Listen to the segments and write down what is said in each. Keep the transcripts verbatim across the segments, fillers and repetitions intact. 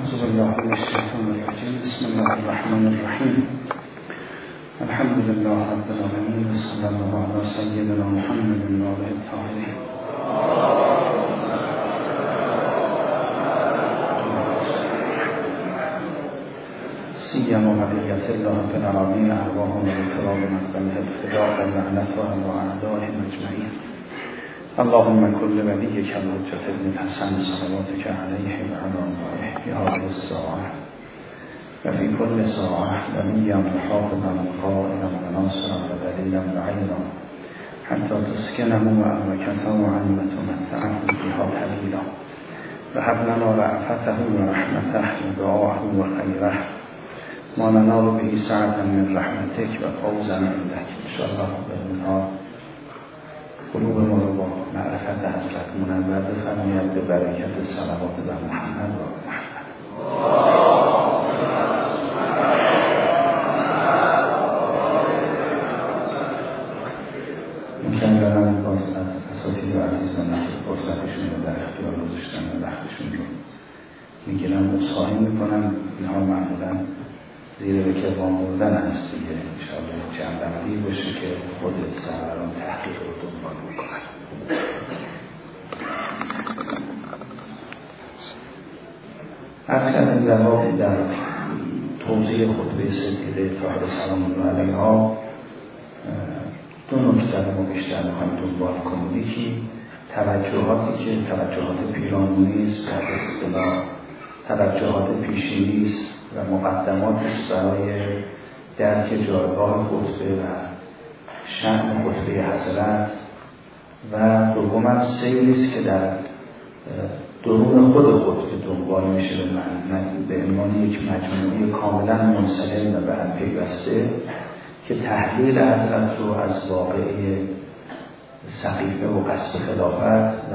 أعوذ بالله من الشيطان الرجيم. بسم الله الرحمن الرحيم. الحمد لله رب العالمين وصلى الله على سيدنا محمد وآله الطاهرين. سيما بقية الله في العالمين أرواحهم بالكرام مقدمه الفداء واللعنة وأعدائهم أجمعين. اللهم كل وليك الحجة ابن الحسن صلواتك عليه وعلى آله في هذه الساعة وفي كل ساعة وليا وحافظا وقائلا وناصرا ودليلا وعينا حتى تسكنه وأمكنه وعنه وتمتعه فيها طويلا وهب لنا رأفته ورحمته ودعاءه وخيره ما ننال به سعة من رحمتك وفوزا عندك إن شاء الله بالنهار. قلوب ما رو با معرفت حضرت منور بفرماید به برکت صلوات بر محمد و محمد. مکررن باز از اساتید و عزیزان که فرصتشون رو در اختیار گذاشتن و وقتشون رو میگیرن مصاحبه میکنن. اینها معمولا زیر به کتاب بردن هست دیگه. انشاءالله جنبندی باشه که خود سروران تحقیق رو دنبال میکنن. از کردن در واقع در توضیح خطبه سیده طاهره سلام الله علیها دو نکته رو ما بیشتر میخوایم دنبال کنیم. یکی توجهاتی که توجهات پیرامونی است و به اصطلاح توجهات پیشینی است و مقدمات است برای درک جایگاه خطبه و شأن خطبه حضرت و دوم هم سیری است که در درون خود خطبه دنبال میشه به من به عنوان یک مجموعه کاملا منسجم و به هم پیوسته که تحلیل حضرت رو از واقعه سقیفه و قصد خلافت و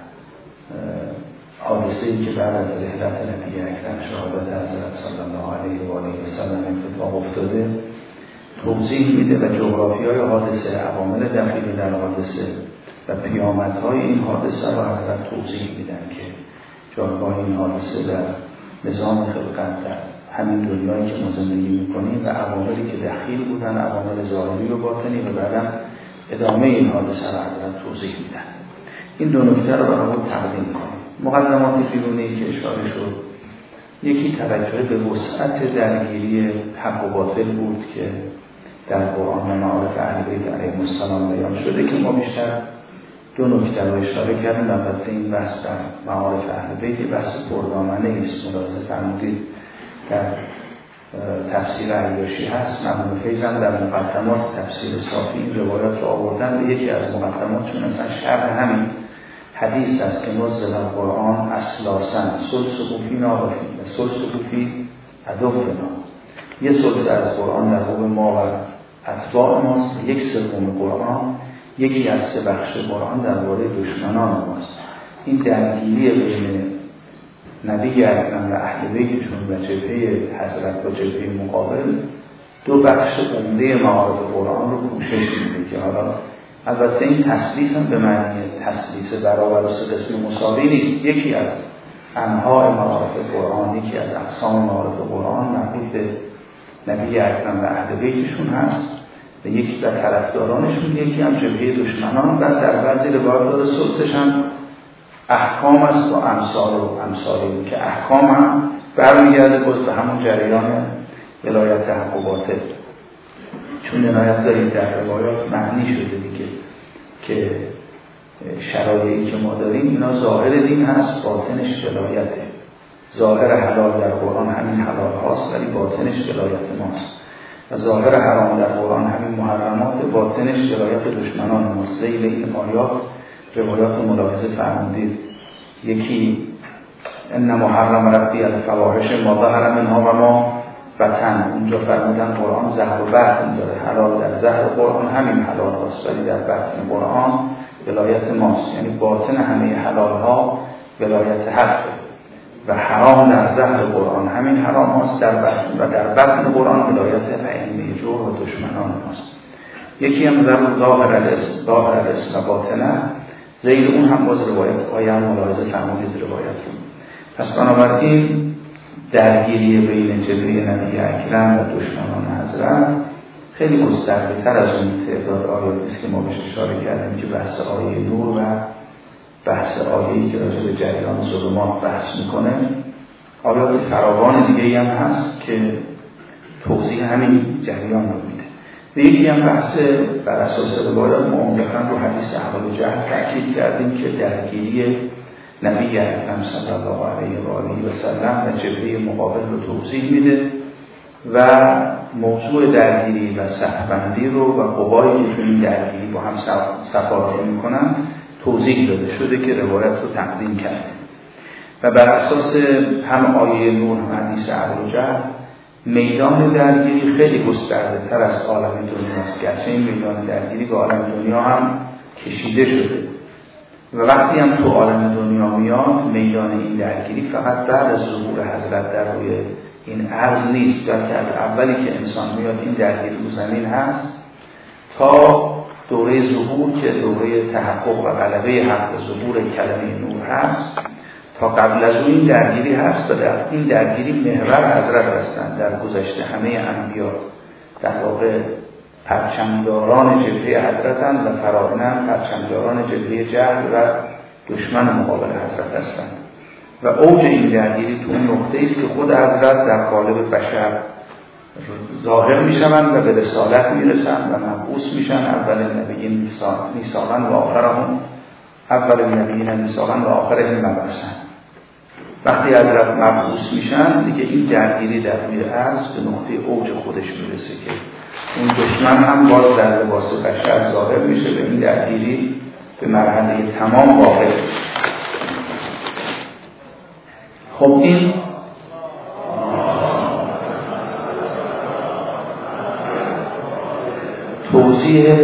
حادثه‌ای که بعد از رحلت نبی اکرم شهادت حضرت صلی الله علیه و آله و سلم اتفاق افتاده توضیح میده و جغرافیای حادثه، عوامل دخیل در حادثه و پیامدهای این حادثه رو حضرت توضیح میدن که جایگاه این حادثه در نظام خلقت در همین دنیایی که ما زندگی میکنیم و عواملی که دخیل بودن، عوامل ظاهری و باطنی و بعدم ادامه این حادثه رو حضرت توضیح میدن. این دو نکته رو برای خود تقدیم کنیم. مقدمات بیرونی که اشاره شد، یکی توجه به وسعت درگیری حق و باطل بود که در قرآن و معارف اهل بیت علیهم السلام بیان شده که ما بیشتر دو نکته رو اشاره کردیم. البته این بحث در معارف اهل بیت بحث پردامنه است. ملاحظه فرمودید در تفسیر عیاشی هست. مرحوم فیض هم در مقدمات تفسیر صافی این روایات رو آوردن. به یکی از مقدماتشون مثلا شرح همین حدیث است که نزل القرآن اسلاسن سلسه فی ناغفی و سلسه فی عدونا. یه سلسه از قرآن در قوم ما و اتباع ماست، یک سوم قرآن، یکی از سه بخش قرآن درباره دشمنان ماست. این درگیری بین نبی اکرم و اهل بیتشون و جبهه حضرت و جبهه مقابل دو بخش عمده معارف قرآن رو پوشش میده که حالا البته این تسلیس هم به معنی تسلیس برابر و سه قسم مساوی نیست. یکی از انواع معارف قرآن، یکی از اقسام معارف قرآن مربوط به نبی اکرم و اهل بیتشون هست و یکی در طرفدارانشون، یکی هم جبهه دشمنان. و در بعضی روایات سلسش هم احکام است و امثال و امثالی که احکام هم برمیگرده باز به همون جریان ولایت حق و باطل، چون عنایت داریم در روایات معنی شده دیگه که شرایعی که ما داریم اینا ظاهر دین هست، باطنش ولایته. ظاهر حلال در قرآن همین حلال هاست ولی باطنش ولایت ماست و ظاهر حرام در قرآن همین محرمات، باطنش ولایت دشمنان ماست. ذیل این آیات روایات ملاحظه فرمودید. یکی ان محرم ربی الفواحش ما ظهر منها و ما بطن، اونجا فرمودن قرآن زهر و بطن داره. حلال در زهر قرآن همین حلال هاست ولی در بطن قرآن ولایت ماست، یعنی باطن همه حلال ها ولایت حقه و حرام در زهر قرآن همین حرام هاست در بطن و در بطن قرآن ولایت ائمه جور و دشمنان ماست. یکی هم در ظاهر الاسم ظاهر الاسم و باطنه، زیر اون هم باز روایت آیه ملاحظه فرمودید روایت رو. پس بنابراین درگیری بین جبهه نبی اکرم و دشمنان حضرت خیلی گسترده تر از اون تعداد آیاتی است که ما بهش اشاره کردیم که بحث آیه نور و بحث آیه‌ای که راجع به جریان ظلمات بحث میکنه. آیات فراوان دیگه‌ای هم هست که توضیح همین جریان رو میده. و یکی هم بحث بر اساس روایات ما عمدتاً رو حدیث احوال جهل تاکید کردیم که درگیری نبی اکرم صلی الله علیه و آله و سلم و جبهه مقابل رو توضیح میده و موضوع درگیری و صفبندی رو و قوایی که تو این درگیری با هم صفا میکنن توضیح داده شده که روایت رو تقدیم کرده. و بر اساس هم آیه نور هم حدیث احوال جهل میدان درگیری خیلی گسترده تر از عالم دنیاست، گرچه این میدان درگیری به عالم دنیا هم کشیده شده و وقتی هم تو عالم دنیا میاد میدان این درگیری فقط بعد از ظهور حضرت در روی این عرض نیست، بلکه از اولی که انسان میاد این درگیری رو زمین هست تا دوره ظهور که دوره تحقق و غلبه حق ظهور کلمه نور هست. تا قبل از اون این درگیری هست و در این درگیری محور حضرت هستند. در گذشته همه انبیا در واقع پرچمداران جبهه حضرتند و فراعنان پرچمداران جبهه جهل و دشمن مقابل حضرت هستند و اوج این درگیری تو اون نقطه است که خود حضرت در قالب بشر ظاهر میشوند و به رسالت میرسند و مبعوث میشن. اول نبیین میثاقا و آخرهم اول نبیین میثاقا و آخرهم مبعوثا. وقتی حضرت مبعوث میشن دیگه این درگیری در روی عرض به نقطه اوج خودش میرسه که اون دشمن هم باز در لباس بشر ظاهر میشه و این درگیری به مرحله تمام واقع. خب این توضیح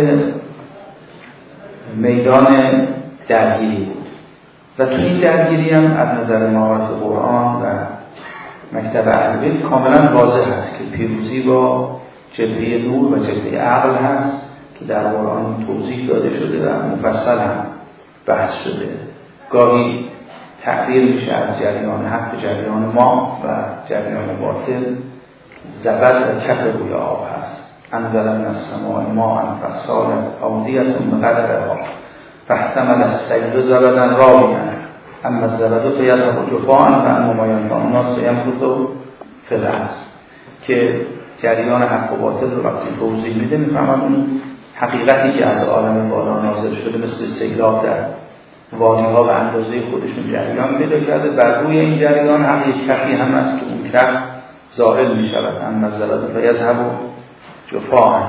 میدان درگیری بود و تو این درگیری هم از نظر معارف قرآن و مکتب اهل بیت کاملا واضح هست که پیروزی با جبهه نور و جبهه عقل هست که در قرآن توضیح داده شده و مفصل هم بحث شده. گاهی تعبیر میشه از جریان حق به جریان ما و جریان باطل زبد و کف روی آب هست. انزل من السماء ماء فسالت اودیة بقدرها فاحتمل السیل زبدا رابیا اما الزبد فیذهب جفاء فاما ما ينفع الناس فیمکث فی الارض. که جریان حق و باطل رو وقتی توضیح میده میفهمن اون حقیقتی که از عالم بالا نازل شده مثل سیلاب در وادی‌ها و اندازه خودشون جریان پیدا کرده. بر روی این جریان هم یک کفی هم هست که اون کف زائل می شود. اما الزبد فیذهب جفاء.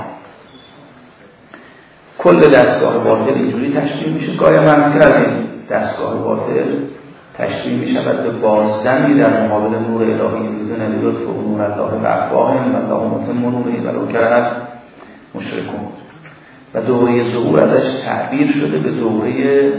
کل دستگاه باطل اینجوری تشبیه میشه. گاهی عرض کردیم دستگاه باطل تشبیه می شود به بازدمی در مقابل نور الهی بدون لطف و نور الله و افواههم و الله متم نوره ولو کره مشرکون. و دوره ظهور ازش تعبیر شده به دوره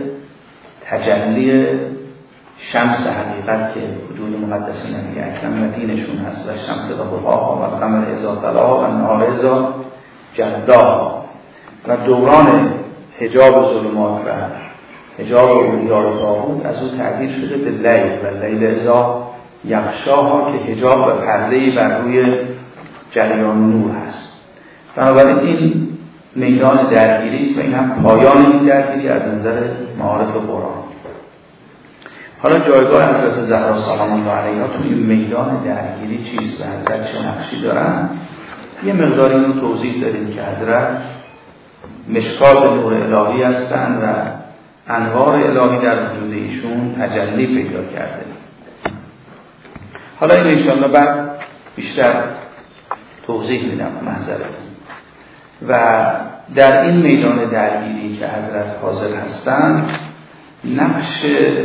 تجلی شمس حقیقت که وجود مقدس نبی اکرم و دینشون هست و شمس و ضحاها و القمر اذا طلاها و النهار اذا جلاها. و دوران حجاب ظلمات و حجاب اولیاء و طاغوت از او تعبیر شده به لیل و لیل اذا یغشاها که حجاب و پرده‌ای بر روی جریان نور هست. بنابراین این میدان درگیری است و این هم پایان این درگیری از نظر معارف قرآن. حالا جایگاه حضرت زهرا سلام الله علیها تو این میدان درگیری چیست و حضرت چه نقشی دارن؟ یه مقدار این رو توضیح داریم که حضرت مشکات نور الهی هستند و انوار الهی در وجود ایشون تجلی پیدا کرده. حالا این انشاءالله بعد بیشتر توضیح میدم محضرتون. و در این میدان درگیری که حضرت حاضر هستند نقش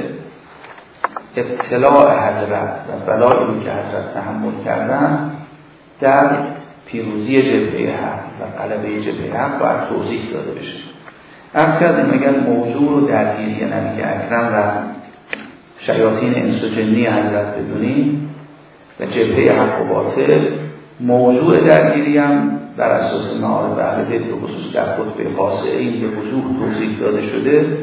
ابتلاع حضرت و بلایی که حضرت تحمل کردن در پیروزی جبهه حق و غلبه جبهه حق باید توضیح داده بشه. عرض کردیم اگر موضوع رو درگیری نبی اکرم و شیاطین انس و جنی حضرت بدونیم و جبهه حق و باطل، موضوع درگیری هم بر اساس معارف اهل بیت به خصوص در خطبه قاصعه این به وضوح توضیح داده شده.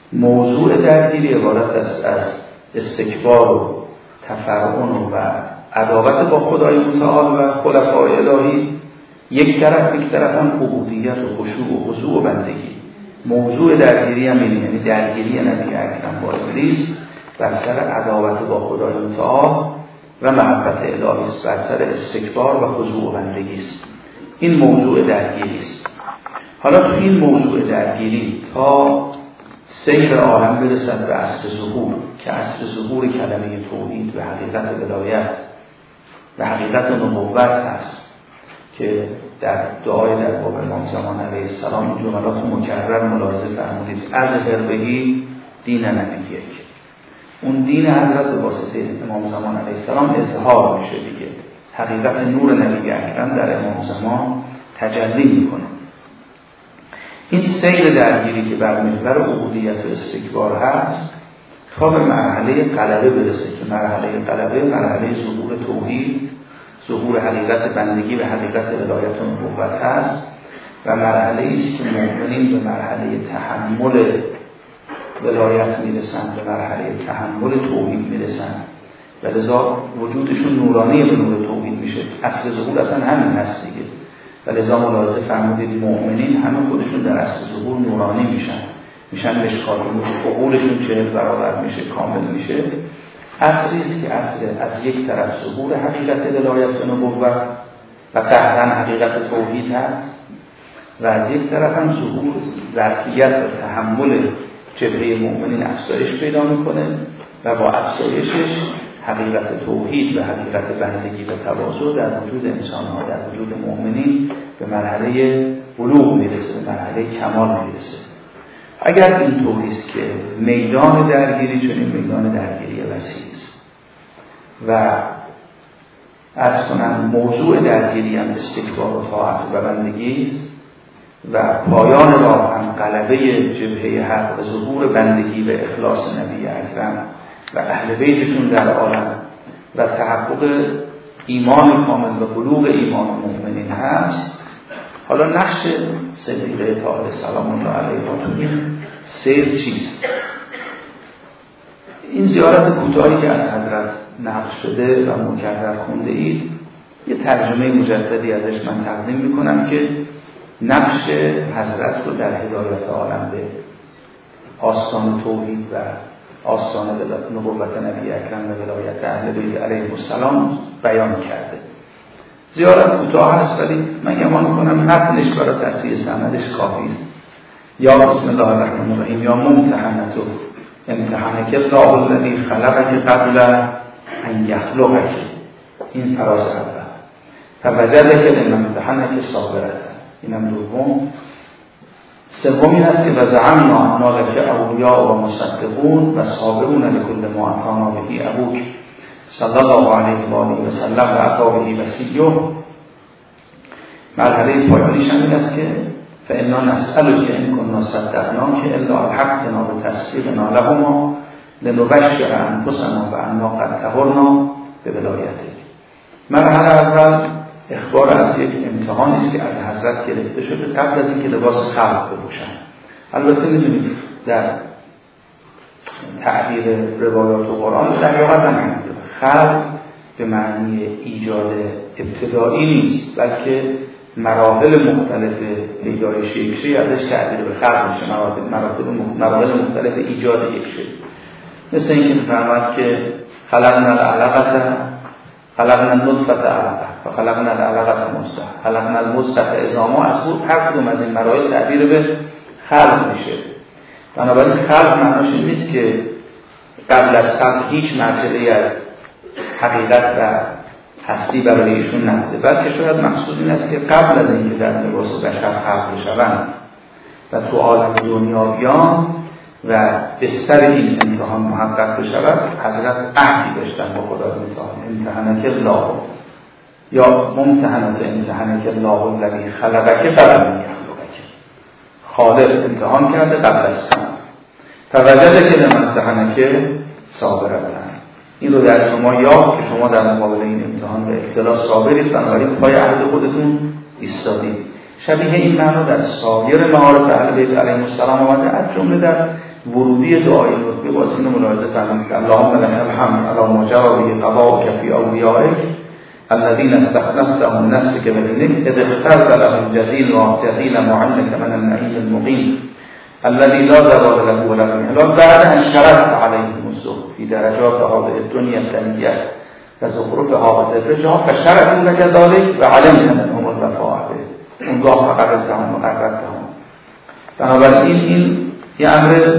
موضوع درگیری عبارت است از استکبار و تفرعن و عداوت با خدای متعال و خلفای الهی یک طرف، یک طرف هم عبودیت و خشوع و خضوع و بندگی. موضوع درگیری هم اینه، یعنی درگیری نبی اکرم با ابلیس بر سر عداوت با خدای متعال و محبت الهی است، بر سر استکبار و خضوع و بندگی است. این موضوع درگیری است. حالا تو این موضوع درگیری تا سیر عالم برسد به عصر ظهور که عصر ظهور کلمه توحید و حقیقت ولایت و حقیقت نبوت هست که در دعای در باب امام زمان علیه السلام این جملات مکرر ملاحظه فرمودید: از هربهی دین نبیک. اون دین حضرت به واسطه امام زمان علیه السلام اظهار میشه دیگه. حقیقت نور نبی اکرم در امام زمان تجلی میکنه. این سیر درگیری که بر محور عبودیت و استکبار هست تا به مرحله غلبه برسه که مرحله غلبه مرحله ظهور توحید، ظهور حقیقت بندگی و حقیقت ولایت و نبوت هست و مرحله است که مؤمنین به مرحله تحمل ولایت میرسن، به مرحله تحمل توحید میرسن و لذا وجودشون نورانی به نور توحید میشه. اصل ظهور اصلا همین هست دیگه. و لذا ملاحظه فرمودید مؤمنین همه خودشون در اصل ظهور نورانی میشن، میشن مشکات نور، عقولشون چهل برابر میشه، کامل میشه. اصلی است که اصل از یک طرف ظهور حقیقت ولایت و نبوت و قهرن حقیقت توحید هست و از یک طرف هم ظهور ظرفیت و تحمل جبهه مؤمنین افزایش پیدا میکنه و با افزایشش حقیقت توحید و حقیقت بندگی و تواضع در وجود انسان‌ها، در وجود مؤمنین به مرحله بلوغ میرسه، به مرحله کمال میرسه. اگر این طوریست که میدان درگیری چنین میدان درگیری وسیع است و از کنم موضوع درگیری هم استکبار و طاعت و بندگی است و پایان راه هم غلبه جبهه حق و ظهور بندگی و اخلاص نبی اکرم و اهل بیتشون در عالم و تحقق ایمان کامل و بلوغ ایمان مؤمنین هست. حالا نقش صدیقه طاهره سلام الله علیها تو این سیر چیست؟ این زیارت کوتاهی که از حضرت نقل شده و مکرر خونده اید یه ترجمه مجددی ازش من تقدیم میکنم که نقش حضرت رو در هدایت عالم به آستان توحید و آستان نبوت نبی اکرم و ولایت اهل بیت علیهم السلام بیان کرده. زیارت کوتاه هست ولی من گمان می‌کنم متنش برای تصحیح سندش کافی است. یا بسم الله الرحمن الرحیم یا ممتحنتو امتحانک الله الذی خلقک قبل ان یخلقک. این فراز اول. فوجدک لممتحنک صابرة. اینم دوم. سوم این است که و زعمنا انا لک اولیاء و مصدقون و صابرون لکل ما اتانا بهی ابوک صلی الله علیه و آله و سلم و اصحابه و سیه. مرحله پایانیش هم این است که فانا نسألک ان كنا صدقناک الا الحقنا بتصدیقنا لهما لنبشر انفسنا بأننا قد طهرنا بولایتک. مرحله اول اخبار از یک امتحانی است که از حضرت گرفته شده قبل از اینکه لباس خلق بپوشن. البته میدونید در تعبیر روایات و قرآن در واقع هم خلق به معنی ایجاد ابتدایی نیست بلکه مراحل مختلف پیدایش یک شی ازش تعبیر به خلق میشه. مراحل مراحل مختلف ایجاد یک شی، مثل اینکه میفرماد که خلقنا العلقة خلقنا النطفة علقة و خلقنا العلقة مضغة خلقنا المضغة عظاما. از بود هر کدوم از این مراحل تعبیر به خلق میشه. بنابراین خلق معناش این نیست که قبل از خلق هیچ مرحله از حقیقت و هستی برای ایشون نبوده، بلکه شاید مقصود این است که قبل از اینکه در لباس بشر خلق بشوند و تو عالم دنیا بیان و بستر این امتحان محقق بشود حضرت عهدی داشتن با خدای متعال. امتحانک الله یا ممتحنات امتحانک الله الذی خلقک قبل ان یخلقک. خالق امتحان کرده قبل از خلق. فوجدک لممتحنک صابرة. این رو در شما یاد که شما در مقابل این امتحان و ابتلا صابرید، بنابراین پای عهد خودتون ایستادید. شبیه این معنی در سایر معارف اهل بیت علیهم السلام آمده، از جمله در ورودی دعای نطقی باز اینو ملاحظه فرمودید اللهم لك الحمد على ما جرى به قضاؤك في اولیائک الذين استخلصتهم لنفسك بدينك اذ اخترت لهم جزيل جزيل معلك من النعيم المقيم الذي لا زوال له ولا انحلال بعد ان شرطت عليهم الزهد في درجات هذه الدنيا الثانيه وزخرفها وزبرجها فشرطوا لك ذلك وعلمت منهم الوفاء به اونگاه فقرتهم و قررتهم. بنابراین این یه امر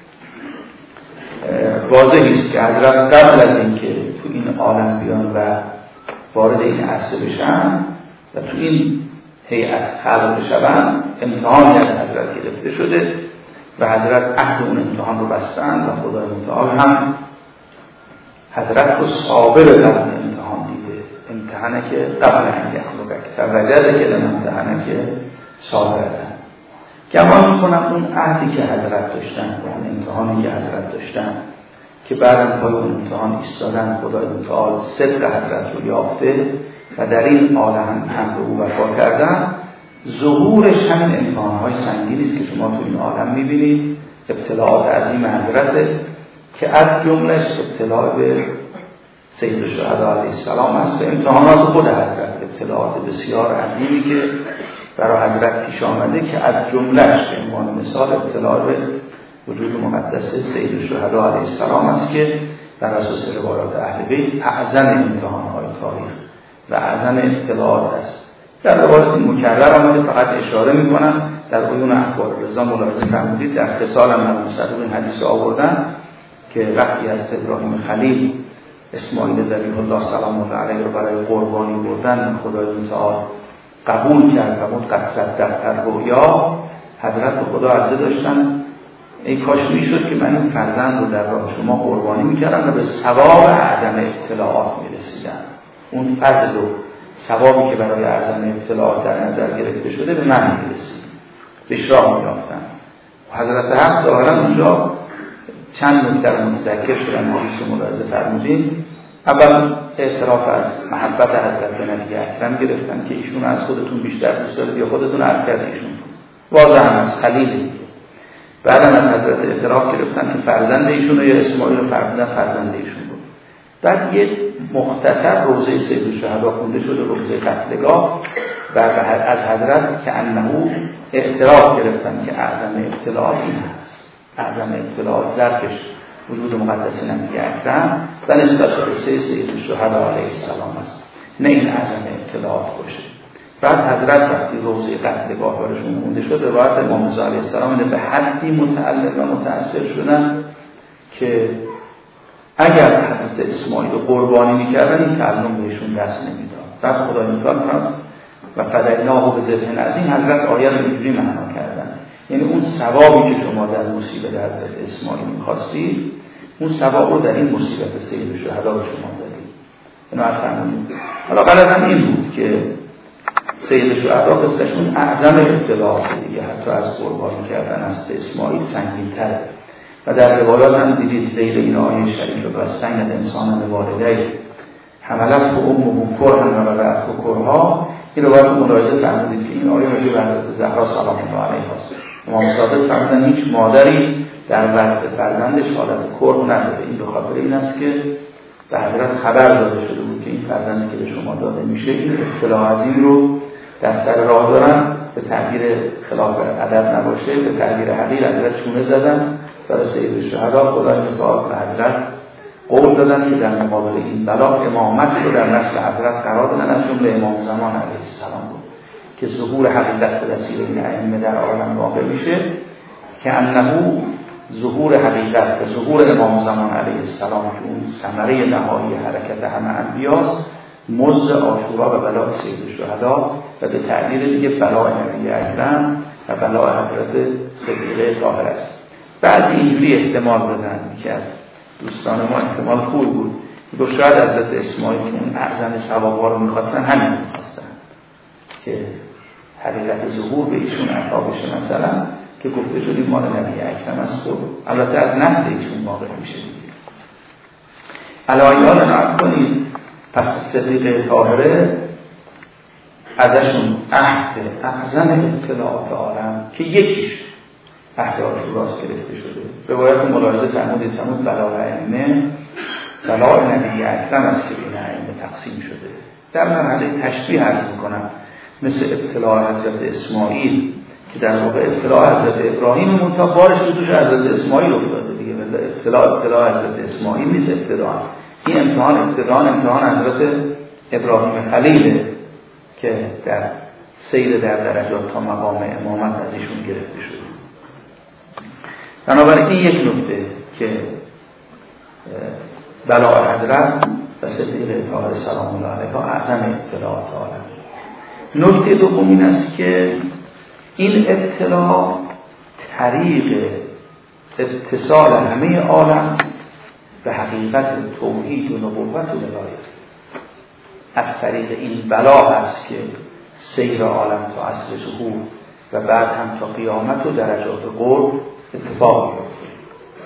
واضحی است که حضرت قبل از اینکه تو این عالم بیان و وارد این عرصه بشن و تو این هیئت خلق بشن امتحانی از حضرت گرفته شده و حضرت عهد اون امتحان رو بستن و خدای متعال هم حضرت رو صابر در اون امتحان دیده. امتحانه که قبل ان یخلقک فوجدک که امتحانه که صابرتن. گمان میکنم اون عهدی که حضرت داشتن و اون امتحانی که حضرت داشتن که بعدم پای اون امتحان ایستادن خدای متعال صدق حضرت رو یافته و در این عالم هم به او وفا کردن، ظهورش همین امتحانهای سنگینی است که شما تو این عالم میبینید. ابتلاعات عظیم حضرت که از جملهش ابتلاع به سید الشهدا علیه السلام است و امتحانات خود حضرت، ابتلاعات بسیار عظیمی که برای حضرت پیش آمده که از جملهش به عنوان مثال ابتلاع به وجود مقدس سید الشهدا علیه السلام است که در اساس روایات اهل بیت اعظم امتحان‌های تاریخ و اعظم ابتلاعات است. در روایات مکرر آمده، فقط اشاره می‌کنم در عیون اخبار رضا ملاحظه فرمودید در اتصال مرحوم صدوق این حدیث آوردن که وقتی از ابراهیم خلیل اسماعیل ذبیح الله سلام الله علیه رو برای قربانی بردن خدای متعال قبول کرد و قد صدقت رؤیا، حضرت به خدا عرضه داشتن ای کاش میشد که من این فرزند رو در راه شما قربانی میکردم و به ثواب اعظم ابتلاعات میرسیدم. اون فضل و ثوابی که برای اعظم ابتلاعات در نظر گرفته شده به من میرسید، بشرا میافتم. حضرت حق ظاهرا اونجا چند نکته رو متذکر شدن که ملاحظه فرمودین. اول اعتراف از محبت حضرت به نبی اکرم گرفتن که ایشون از خودتون بیشتر دوست دارید یا خودتون از کرد ایشون واضح هم از خلیل. بعدم از حضرت اعتراف گرفتن که فرزند ایشون یا اسماعیل رو فرمودن فرزند ایشون بود. بعد یه مختصر روضه سید الشهدا خونده شده، روضه قتلگاه، و از حضرت که انه اعتراف گرفتن که اعظم ابتلاعات این هست. اعظم ابتلاعات ظرفش وجود مقدس نبی اکرم و نسبت به قصه سید الشهدا علیه السلام است، نه این اعظم ابتلاعات باشه. بعد حضرت وقتی روضه قتلگاه براشون خونده شد، روایت امام رضا علیه السلام به حدی متعلق و متأثر شدن که اگر حضرت اسماعیل رو قربانی میکردن این تعلم بهشون دست نمیداد. بعد خدای متعال فرمود و فدیناه بذبح عظیم، حضرت آیه رو اینجوری معنا کردن، یعنی اون ثوابی که شما در مصیبت حضرت اسماعیل می‌خواستید، اون ثواب رو در این مصیبت سید الشهدا به شما دادید. اینو فرمودید. حالا غرضم این بود که سید الشهدا قصهشون اعظم ابتلاعات دیگه، حتی از قربانی کردن از اسماعیل سنگین‌تره. و در روایات هم دیدید زیر این آیه شریف و سنگ انسان والدی حملت به ام کرها و بعد کرها، این روایت رو ملاحظه فرمودید که این آیه راجع به حضرت زهرا سلام الله علیها است. امام صادق فرمودن هیچ مادری در وقت فرزندش حالت کره نداره. این به خاطر این است که به حضرت خبر داده شده بود که این فرزندی که به شما داده میشه این ابتلا عظیم رو در سر راه دارن، به تعبیر خلاف ادب نباشه، به تعبیر حقیر حضرت چونه زدن برای سید الشهدا. خدای متعال به حضرت قول دادن که در مقابل این بلا امامت رو در نسل حضرت قرار دادن، از جمله امام زمان علیه السلام بود که ظهور حقیقت به وسیله این ائمه در عالم واقع میشه، که انه ظهور حقیقت و ظهور امام زمان علیه السلام که اون ثمره نهایی حرکت همه انبیاست، مزد عاشورا و بلاء سید الشهدا و به تعبیر دیگه بلاء نبی اکرم و بلاء حضرت صدیقه طاهره است. بعضی اینجوری احتمال دادن که از دوستان ما احتمال خوب بود که شاید حضرت اسماعیل که اون اعظم ثوابا رو میخواستن همین میخواستن که حقیقت ظهور به ایشون عطا بشه، مثلا که گفته شد این مال نبی اکرم است و البته از نسل ایشون واقع میشه دیگه. علایال نعت کنید. پس صدیقه طاهره ازشون عهد اعظم اطلاعات عالم که یکیش احداث راست گرفته شده. روایت ملاحظه فرمودید فرمود بلاء ائمه بلاء نبی اکرم است که بین ائمه تقسیم شده. در مرحله تشبیه عرض میکنم مثل ابتلاء حضرت اسماعیل که در واقع ابتلاء حضرت ابراهیم منتها بارش رو توش حضرت اسماعیل افتاده دیگه. ابتلاء ابتلاء حضرت اسماعیل نیست ابتداء. این امتحان ابتداء امتحان حضرت ابراهیم خلیله که در سیر در درجات تا مقام امامت از ایشون گرفته شده. بنابراین این یک نکته که بلاء حضرت و صدیق طاهر سلام الله علیها اعظم اطلاعات عالم. نکته دوم این است که این اطلاع طریق اتصال همه عالم به حقیقت توحید و نبوت و ولایت از طریق این بلا است که سیر عالم تا عصر ظهور و بعد هم تا قیامت و درجات قرب اتفاق می‌افته.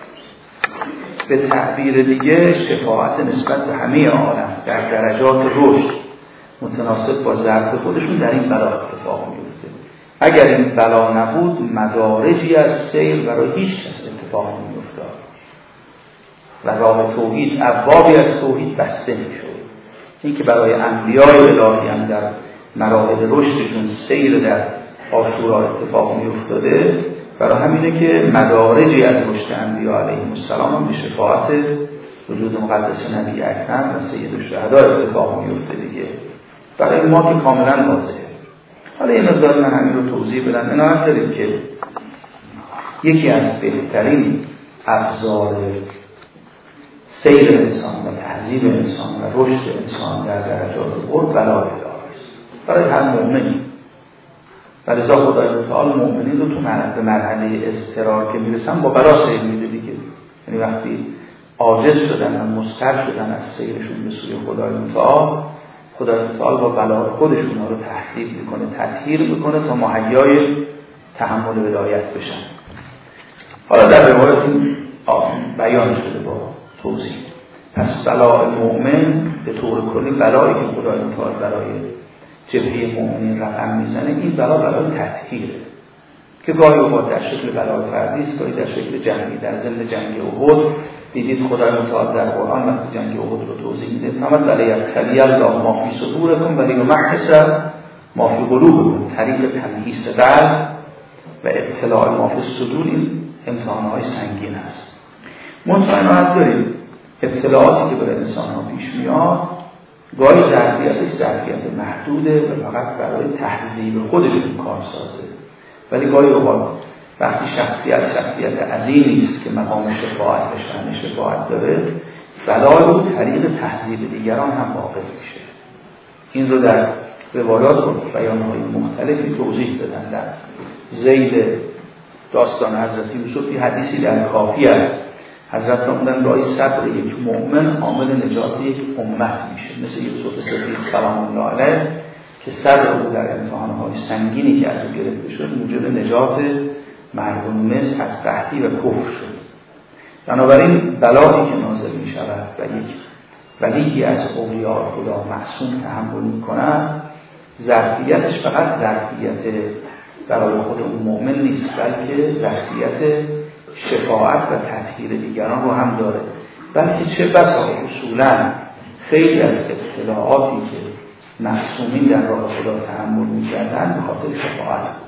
به تعبیر دیگه شفاعت نسبت به همه عالم در درجات رشد متناسب با ظرف خودشون در این بلا اتفاق می‌افته. اگر این بلا نبود مدارجی از سیر برای هیچ کس اتفاق نمی‌افتاد و راه توحید ابوابی از توحید بسته می‌شد. این که برای انبیای الهی هم در مراحل رشدشون سیر در عاشورا اتفاق می‌افتاده، برای همینه که مدارجی از رشد انبیا علیهم السلام هم به شفاعت وجود مقدس نبی اکرم و سید الشهدا اتفاق می‌افته دیگه. برای ما که کاملا واضحه. حالا این مقدار من همین رو توضیح بدم. عنایت دارید که یکی از بهترین ابزار سیر انسان و تهذیب انسان و رشد انسان در درجات قرب بلای الهی است برای هر مؤمنی. و لذا خدای تعالی مؤمنین رو تو مرحله اضطرار که میرسن با بلا سیر میده دیگه. یعنی وقتی عاجز شدن و مضطر شدن از سیرشون به سوی خدای تعالی، خدای تعالی با بلای خودش اونها رو تهذیب میکنه، تطهیر میکنه تا مهیای تحمل ولایت بشن. حالا در روایت بیان شده با توضیح. پس بلاء مؤمن به طور کلی بلایی که خدای تعالی برای جبهه مؤمنین رقم میزنه، این بلا بلای تطهیره که گاهی اوقات در شکل بلای فردی است، گاهی در شکل جنگی. در ضمن جنگ احد دیدید خدای متعال در قرآن وقتی جنگ احد رو توضیح میده فقط برای یبتلی الله ما فی صدورکم ولی یمحص ما فی قلوبکم، طریق تمحیص قلب و ابتلاء ما فی الصدور این امتحانهای سنگین است. منطقه داریم ابتلاعاتی که برای انسان ها پیش میاد گاهی ظرفیتش ظرفیت محدوده و فقط برای تهذیب خودشون کار سازه، ولی گاهی اوقات وقتی شخصیت شخصیت عظیمی است که مقام شفاعت و شأن شفاعت داره، بلای او طریق تهذیب دیگران هم واقع میشه. این رو در روایات و بیان‌های مختلفی توضیح دادن. در ذیل داستان حضرت یوسف حدیثی در کافی است. حضرت فرمودند رای صبر یک مؤمن عامل نجات یک امت میشه، مثل یوسف صدیق سلام الله علیه که صبر او در امتحان‌های سنگینی که از او گرفته شد موجب نجات مردم مصر از قحطی و کفر شد. بنابراین بلایی که نازل می شود و یک ولیی از اولیاء خدا معصوم تحمل می کند، ظرفیتش فقط ظرفیت برای خود اون مؤمن نیست، بلکه ظرفیت شفاعت و تطهیر دیگران رو هم داره. بلکه چه بسا اصولا خیلی از ابتلاعاتی که معصومین در راه خدا تحمل می کردن به خاطر شفاعت بود.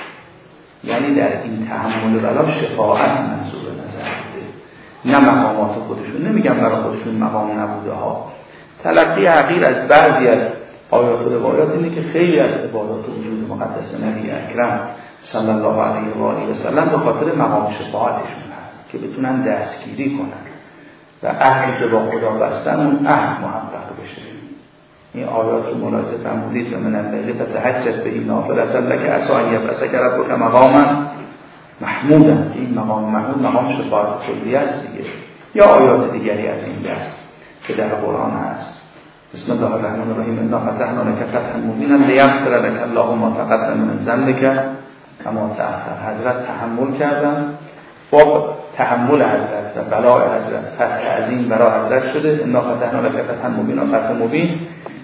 یعنی در این تحمل بلا شفاعت منظور نظر بوده، نه مقامات خودشون. نمیگم برای خودشون مقام نبوده ها. تلقی حقیر از بعضی از آیات و روایات اینه که خیلی از عبادات وجود مقدس نبی اکرم صلی الله علیه و آله و سلم به خاطر مقام شفاعتشون هست که بتونن دستگیری کنن و عهدی که با خدا بستن اون عهد محقق بشه. این آیات رو ملاحظه فرمودید و من اللیل فتهجد به نافلة لک عسی ان یبعثک ربک مقاما محمودا، که این مقام محمود مقام شفاعت کلی است دیگه. یا آیات دیگری از این دست که در قرآن هست. بسم الله الرحمن الرحیم انا فتحنا لک فتحا مبینا لیغفر لک الله ما تقدم من ذنبک و ما تأخر. حضرت تحمل کردن، با تحمل حضرت و بلاء حضرت فتح عظیم برای حضرت شده. انا فتحنا لک فتحا مبینا، فتح مبین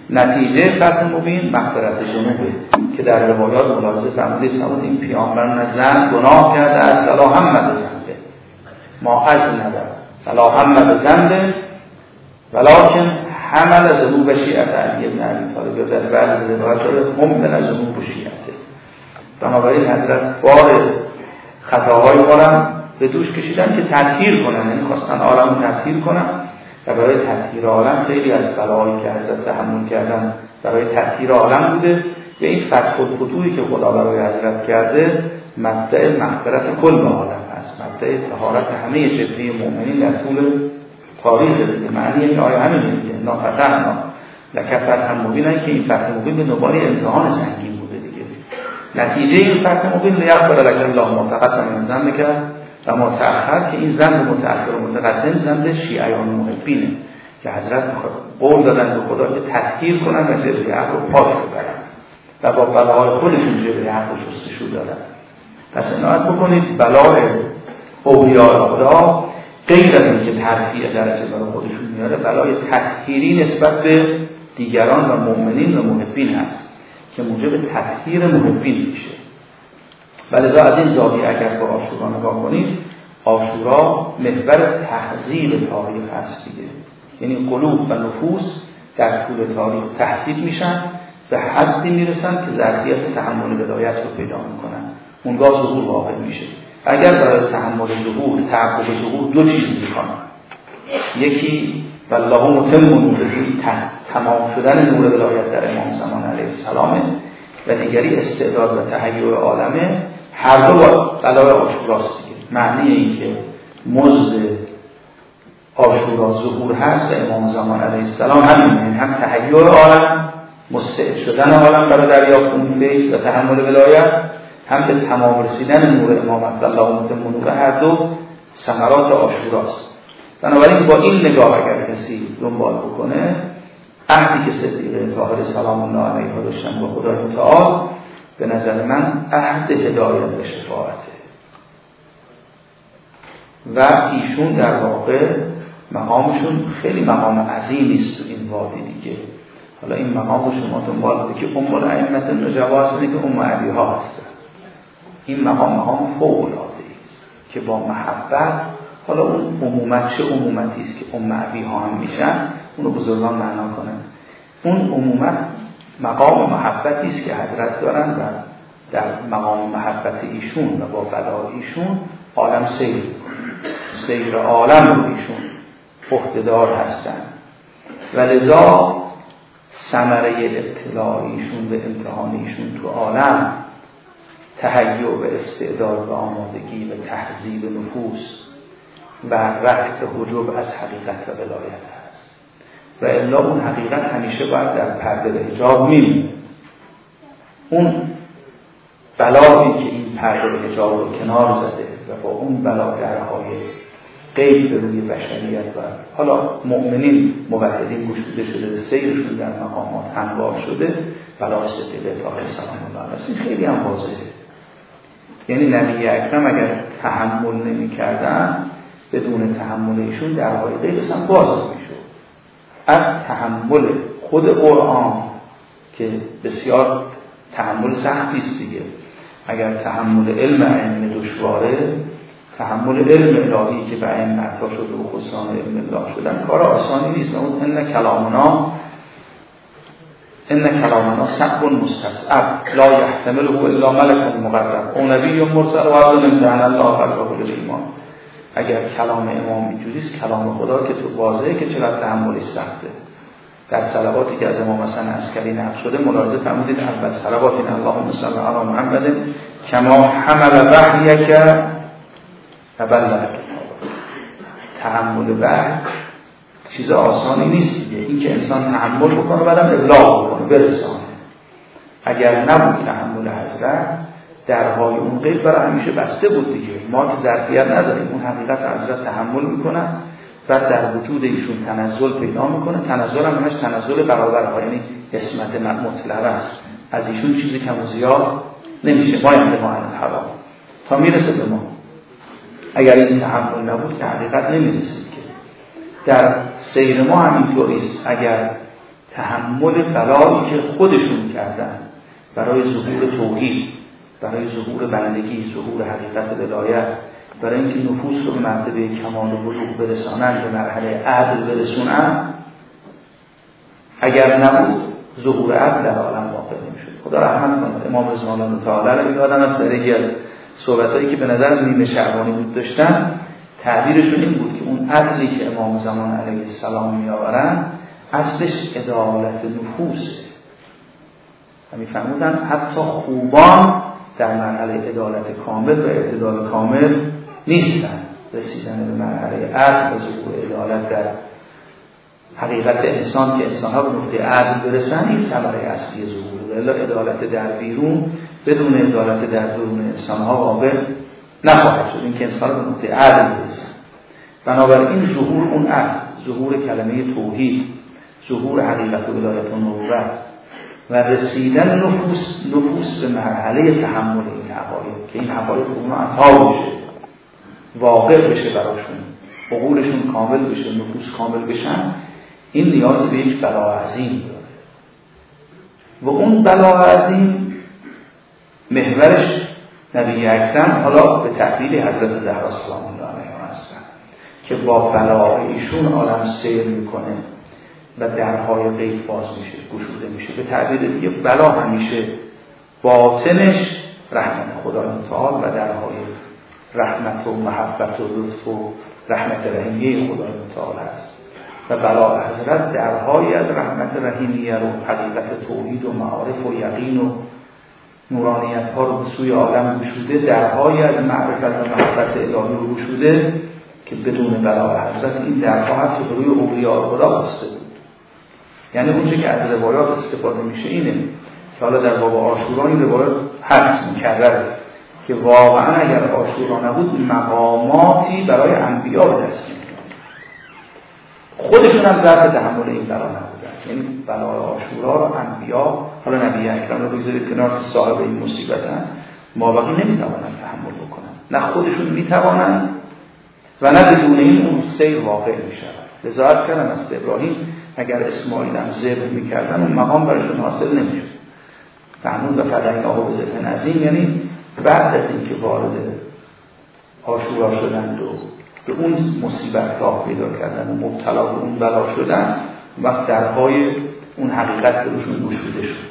نتیجه فتح مبین مغفرت ذنوبه که در روایات ملاحظه فرمودید فرمود این پیامبر نه زن گناه کرده از فلا هم بزنده ما از نداره فلا هم بزنده ولکن حمل ذنوب شیعت علی بن ابی طالب در بعض روایات هم من ذنوب شیعته. بنابراین حضرت بار خطاهای عالم به دوش کشیدن که تطهیر کنن، یعنی خواستن عالم تطهیر کنن و برای تطهیر عالم خیلی از بلاهایی که حضرت تحمل کردن برای تطهیر عالم بوده. و این فتح الفتوحی که خدا برای حضرت کرده مبدأ مغفرت کل عالم هست، مبدأ طهارت همه جبهه مؤمنین در طول تاریخ دیگه. معنی این آیه همین دیگه، نا فتحنا لک فتحا مبینا، که این فتح مبین به دنبال امتحان سنگین بوده دیگه. نتیجه این فتح مبین لیغفر لک الله ما تقدم من ذنبک و ما تأخر، که این ذنب متأخر و متقدم ذنب شیعیان محبینه که حضرت قول دادن به خدا که تطهیر کنن و جبهه حق رو پاک ببرن و با بلاهای خودشون جبهه حق رو شستشو دادن. پس عنایت بکنید بلای اولیاء خدا غیر از این که ترفیع درجه برای خودشون میاره، بلای تطهیری نسبت به دیگران و مؤمنین و محبین هست که موجب تطهیر محبین میشه. ولذا از این زاویه اگر با عاشورا نگاه کنید، عاشورا محور تهذیب تاریخ هست دیگه. یعنی قلوب و نفوس در طول تاریخ تهذیب میشن، به حدی میرسن که ظرفیت تحمل ولایت رو پیدا میکنن، اونگاه ظهور واقع میشه. اگر برای تحمل ظهور، تعقب ظهور دو چیز میخوان، یکی والله متم نوره، تمام شدن نور ولایت در امام زمان علیه السلام، و دیگری استعداد و تهیع عالمه، هر دو بلای عاشوراست دیگه. معنی این که مزد عاشورا ظهور هست و امام زمان علیه السلام همین، هم تهیع عالم، مستعد شدن عالم برای دریافت اون فیض و تحمل ولایت، هم به تمام رسیدن نور امامت الله متم نور، هر دو ثمرات عاشوراست. بنابراین با این نگاه اگر کسی دنبال بکنه، عهدی که صدیق طاهر سلام الله علیه داشتن با خدای متعال، به نظر من عهد هدایت و شفاعته و ایشون در واقع مقامشون خیلی مقام عظیمی است تو این وادی دیگه. حالا این مقام شما دنبال کنید که ام الائمه النجواست که ام علی ها هست. این مقام مقام فوق العاده است که با محبت، حالا اون عمومت چه عمومتی است که ام علی ها هم میشن، اونو بزرگان معنا کنن. اون عمومت مقام محبتی است که حضرت دارن و در مقام محبت ایشون و با بلای ایشون عالم سیر سیر عالم رو ایشون عهده‌دار هستن و لذا ثمره ابتلاء ایشون به امتحان ایشون تو عالم تهیع و استعداد و آمادگی و تهذیب نفوس و رفع حجب از حقیقت و ولایت هست. و الا اون حقیقت همیشه باید در پرده و حجاب میمونه. اون بلایی که این پرده و حجاب رو کنار زده و با اون بلا درهای غیب به روی بشریت و حالا مؤمنین موحدین گشوده شده، سیرشون در مقامات هموار شده، بلا صدیق طاهر سلام الله علیه این خیلی هم واضحه. یعنی نبی اکرم اگر تحمل نمی کردن، بدون تحمل ایشون درهای غیب اصلا باز میشد. از تحمل خود قرآن که بسیار تحمل سختی است دیگه، اگر تحمل علم ائمه دشواره، تحمل علم الهی که به ائمه عطا شده و خصوصان علم الله شدن کار آسانی نیست. و اون ان کلامنا ان کلامنا صعب مستصعب لا یحتمله الا ملک مقرب او نبی مرسل و عبد امتحن الله قلبه بالایمان. اگر کلام امام اینجوری است، کلام خدا که تو واضحه که چقدر تحملش سخته. در صلواتی که از امام حسن عسکری نقل شده ملاحظه فرمودید اول صلوات این اللهم صل علی محمد کما حمل وحیک و بلغ تحمل وحی چیز آسانی نیست دیگه. این که انسان تحمل بکنه بعدم ابلاغ بکنه برسانه. اگر نبود تحمل حضرت، درهای اون غیب برای همیشه بسته بود دیگه. ما که ظرفیت نداریم، اون حقیقت حضرت تحمل میکنن و در وجود ایشون تنزل پیدا میکنه. تنزل هم همش تنزل برابر، یعنی اسمت مطلقه است. از ایشون چیزی کم و زیاد نمیشه. ما یعنی ما حرام تا میرسه به ما. اگر این تحمل نبود که حقیقت نمیرسید که. در سیر ما همینطوری است. اگر تحمل بلایی که خودشون کردن برای ظهور توحید، برای ظهور بندگی، ظهور حقیقت ولایت، برای اینکه نفوس رو به مرتبه کمال و بلوغ برسانن، به مرحله عدل برسونن، اگر نبود ظهور عدل در عالم واقع نمی‌شد. خدا رحمت کنه امام رضوان الله تعالی علیه. این آدم است در یکی از صحبتایی که به نظر نیمه شعبانی بود داشتن، تعبیرشون این بود که اون عدلی که امام زمان علیه السلام میآورن اصلش عدالت نفوسه. همین فرمودن حتی خوبان در مرحله عدالت کامل و اعتدال کامل نیستن. رسیدن به مرحله عدل و ظهور عدالت در حقیقت انسان که انسان‌ها به نقطه عدل برسن، این ثمره اصلی ظهور. الا عدالت در بیرون بدون عدالت در درون انسان‌ها واقع نخواهد شد. این که انسان‌ها به نقطه عدل برسن. بنابراین ظهور اون عدل، ظهور کلمه توحید، ظهور حقیقت ولایت و نبوت و رسیدن نفوس نفوس به مرحله تحمل این حقایق که این حقایق اون عطا بشه، واقع بشه براشون، عقولشون کامل بشه، نفوس کامل بشن، این نیاز به یک بلا عظیم داره. و اون بلا عظیم محورش نبی اکرم، حالا به تعبیر حضرت زهرا سلام الله علیها هستن که با بلا ایشون عالم سیر میکنه و درهای غیب باز میشه، گشوده میشه. به تعبیر دیگه بلا همیشه باطنش رحمت خدای متعال و درهای رحمت و محبت و لطف و رحمت رحیمیه خدای متعال است و بلا حضرت درهای از رحمت رحیمیه رو، حقیقت توحید و معارف و یقین و نورانیت ها رو به سوی عالم گشوده، درهای از معرفت و محبت الهی رو گشوده که بدون بلا حضرت این درها حتی به روی اولیاء خدا بسته بود. یعنی اون چه که از روایات استفاده میشه اینه که حالا در باب عاشورا این روایات هست مکرره که واقعا اگر عاشورا نبود مقاماتی برای انبیا به دست میاد. خودشون هم ظرف تحمل این بلا نبودن. یعنی بلای عاشورا رو انبیا، حالا نبی اکرم رو بگذارید کنار که صاحب این مصیبتن، مابقی نمیتوانن تحمل بکنن. نه خودشون میتوانن و نه بدون این اون سیر واقع میشود. لذا عرض کردم از ابراهیم اگر اسماعیل هم ذبح میکردن اون مقام برایشون حاصل نمیشد. فهمون و فدیناه به ذبح عظیم، یعنی بعد از اینکه وارد عاشورا شدند و به اون مصیبت راه پیدا کردن و مبتلا به اون بلا شدن، وقت درهای اون حقیقت بهشون گشوده شد.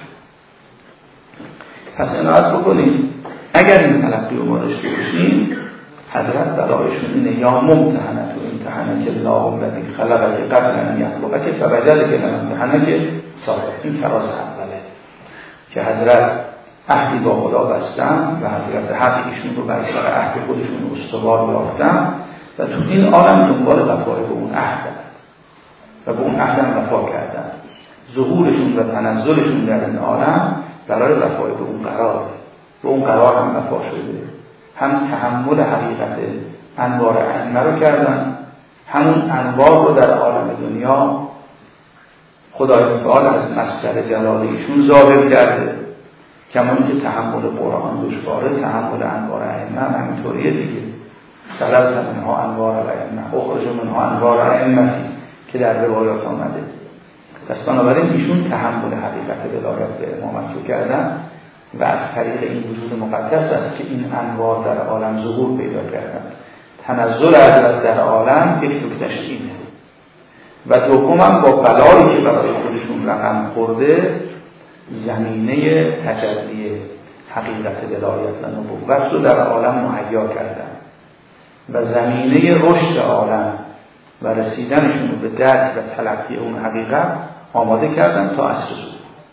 پس عنایت بکنید اگر این تلقی رو ما داشته باشیم، حضرت بلایشون اینه یا ممتحنت و امتحنک الله الذی خلقک قبل ان یخلقک فوجدک لم امتحنک صالح. این فراز اوله که حضرت عهدی با خدا بستن و حضرت حق ایشون رو بر سر عهد خودشون استوار یافتن و تو این عالم دنبال وفای به اون عهد و به اون عهد هم وفا کردن. ظهورشون و تنزلشون در این عالم برای وفای به اون قرار، به اون قرار هم وفا شده. هم تحمل حقیقت انوار ائمه رو کردن، همون انوار رو در عالم دنیا خدای متعال از مصدر جلال ایشون ظاهر کرده. کما اینکه تحمل قرآن دشواره، تحمل انوار ائمه همینطوریه دیگه. سلبت منها انوار ائمه اخرج منها انوار ائمتی که در روایات آمده. پس بنابراین ایشون تحمل حقیقت ولایت به امامت رو کردن و از طریق این وجود مقدس است که این انوار در عالم ظهور پیدا کردن. تنزل حضرت در عالم یک نکتهش اینه و دوم هم با بلایی که برای خودشون رقم خورده زمینه تجلی حقیقت ولایت و نبوت رو در عالم مهیا کردن و زمینه رشد عالم و رسیدنشون به درک و تلقی اون حقیقت آماده کردن تا عصر ظهور.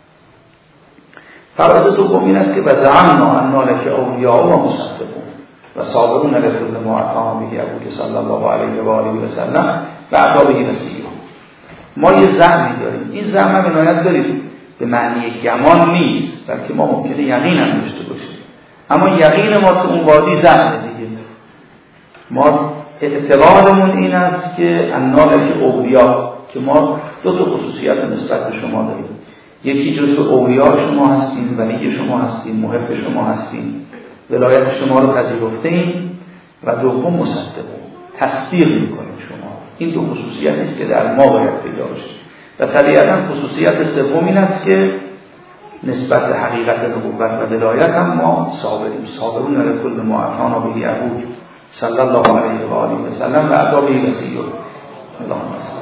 فراز دوم این است که وزعمنا ان لک اولیاء و مصدقون و صابرون لكل ما اتاهم به ابوک صلی الله علیه و آله و سلم و عطا به نصیحه. ما یه زعمی داریم. این زعم هم عنایت داریم به معنی گمان نیست، بلکه ما ممکنه یقین هم داشته باشیم، اما یقین ما تو اون وادی زعمه دیگه. ما اعتقادمون این است که ان لک اولیاء، که ما دو تا خصوصیت نسبت به شما داریم. یکی جزء اولیاء شما هستیم، ولی شما هستیم، محب شما هستیم، ولایت شما رو پذیرفتیم و دوم مصدقون، تصدیق میکنیم شما. این دو خصوصیت است که در ما باید پیدا باشه. و طبیعتا خصوصیت سوم این است که نسبت به حقیقت نبوت و ولایت هم ما صابریم. صابرون علی کل ما اتانا به ابوک صلی الله علیه و آله و سلم و عطا به وصیه. اللهم صل.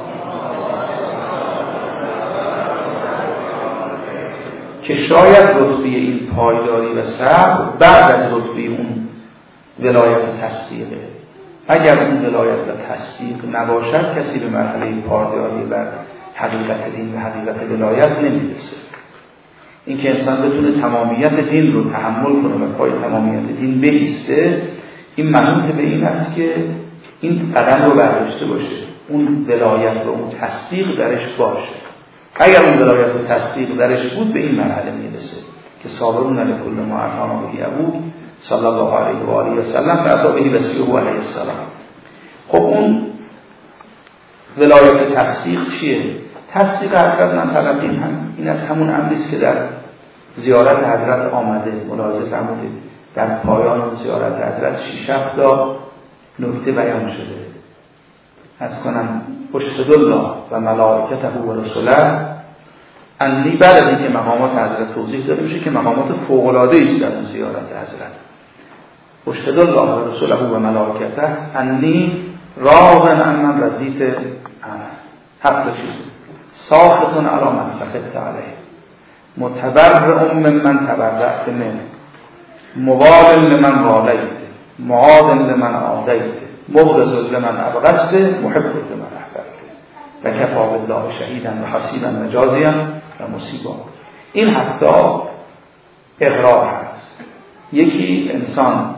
که شاید رتبه این پایداری و صبر بعد از رتبه اون ولایت و تصدیقه. اگر اون ولایت و تصدیق نباشد کسی به مرحله پایداری و حقیقت دین و حقیقت ولایت نمیرسه. این که انسان بتونه تمامیت دین رو تحمل کنه و پای تمامیت دین بایسته، این منوط به این است که این قدم رو برداشته باشه، اون ولایت و اون تصدیق درش باشه. اگر اون ولایت و تصدیق درش بود به این مرحله میرسه که صابرون علی کل ما اتانا به ابوک صلی الله علیه و آله و سلم و عطا به وصیه علیه السلام. خب اون ولایت و تصدیق چیه؟ تصدیق حضرت من طلبیم هم این از همون امریست که در زیارت حضرت آمده. ملاحظه فرمودید در پایان زیارت حضرت شش هفت تا نکته بیان شده. از کنم اشهد الله و ملائکته و رسوله انی، بعد از اینکه مقامات حضرت توضیح داده میشه که مقامات فوق العاده است در اون زیارت حضرت. اشهد الله و رسوله و ملائکته انی راض عن من رضیت عنه. هفت چیز: ساخط علی من سخطت علیه، متبرئ من تبرأت منه، موال لمن والیت، معاد لمن عادیت، مبغض لمن ابغضت، محب لمن احببت، و کفی بالله شهیدا و حسیبا و جازیا و مصیبا. این هفتا اقرار هست. یکی انسان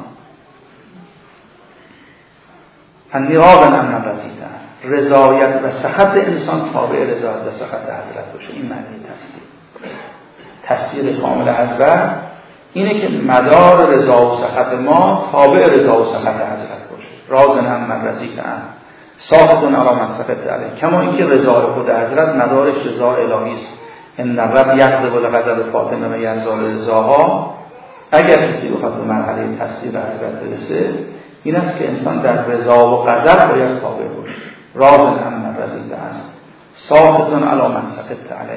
انی راض عن من رضیت عنه، رضایت و سخط انسان تابع رضایت و سخط حضرت باشه. این معنی تصدیق. تصدیق کامل حضرت اینه که مدار رضا و سخط ما تابع رضا و سخط حضرت باشه. راض عن من رضیت عنه، ساخط علی من سخطت علیه. کما اینکه رضا خود حضرت مدارش رضا الهی است. ان الرب یغضب لغضب فاطمه و یرضی لرضاها. اگر کسی بخواد به مرحله تصدیق حضرت برسه، این است که انسان در رضا و غضب باید تابع باشه. راض عن من رضیت عنه، ساخط علی من سخطت علیه،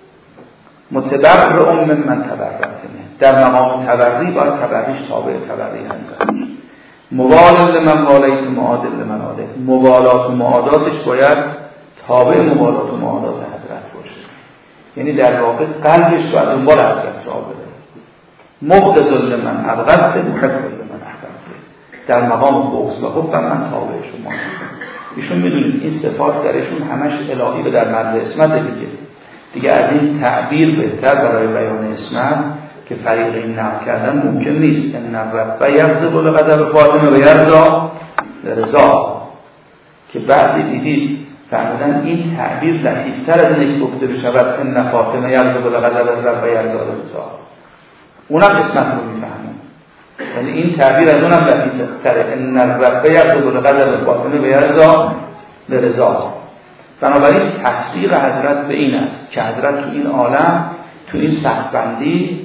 متبرئ من من تبرأت منه. در مقام تبری باید تبریش تابع تبری حضرت. موال لمن والیت، معاد لمن عادیت. موالات و معاداتش باید تابع موالات و معادات حضرت باشه. یعنی در واقع قلبش باید دنبال حضرت را بره. مبغض لمن ابغضت، محب لمن احببت. در مقام بغض و حب من تابع شما. ایشون میدونید این صفات درشون همش الهی و در مرز اسمت دیگه. دیگه از این تعبیر بهتر برای بیان اسمت که فریقین نقل کردن ممکن نیست. ان الرب یغضب لغضب فاطمه و یرضی لرضاها، که بعضی دیدید فرمودن این تعبیر لطیفتر از اینه که گفته بشود ان فاطمه یغضب لغضب الرب و یرضی لرضاها. اونم اسمت رو میفهمه. یعنی این تعبیر از اونم لطیفتره. ان الرب یغضب لغضب فاطمه و یرضی لرضاها. بنابراین تصدیق حضرت به این است که حضرت تو این عالم، تو این سخبندی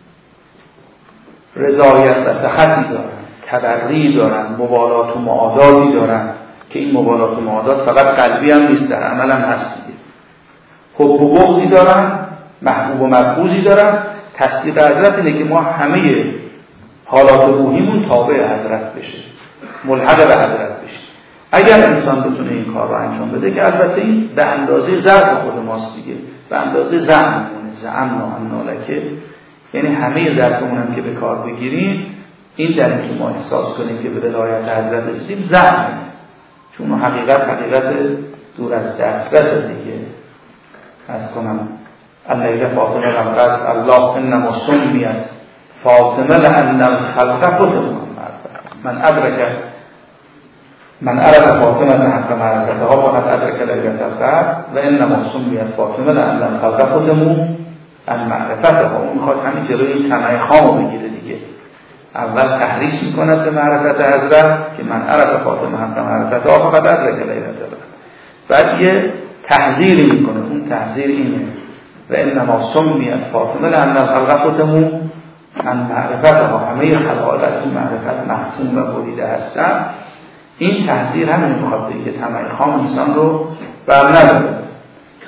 رضایت و سخطی دارن، تبری دارن، موالات و معاداتی دارن که این موالات و معادات فقط قلبی هم نیست، در عمل هم هست دیگه. حب و بغضی دارن، محبوب و مبغوضی دارن. تصدیق حضرت اینه که ما همه حالات روحیمون تابع حضرت بشه، ملحق به حضرت بشه. اگر انسان بتونه این کار رو انجام بده، که البته این به اندازه ضعف خود ماست دیگه، به اندازه زعممونه، زعمنا انالکه، یعنی همه ضعفمون هم که به کار بگیریم، این در اینکه ما احساس کنیم که به ولایت حضرت رسیدیم زعمه، چون حقیقت حقیقت دور از دسترس دیگه. از کنم اللیله فاطمه لقد الله انما سمیت فاطمه لان الخلق فتن من ادرک من عرف فاطمه حق معرفتها فقط ادرک لیلة القدر و انما سمیت فاطمه لان الخلق فتنوا عن معرفتها. اون میخواد همین جلوی این طمع خامو بگیره دیگه. اول تحریص میکند به معرفت حضرت که من عرف فاطمه حق معرفتها فقط ادرک لیلة القدر. بعد یه تحذیری میکنه، اون تحذیر اینه و انما سمیت فاطمه لان الخلق فتنوا عن معرفتها. همه خلائق از این معرفت مفتون و بریده هستن. این تحذیر همین میخواد بگه که طمع خام انسان رو بر نداره.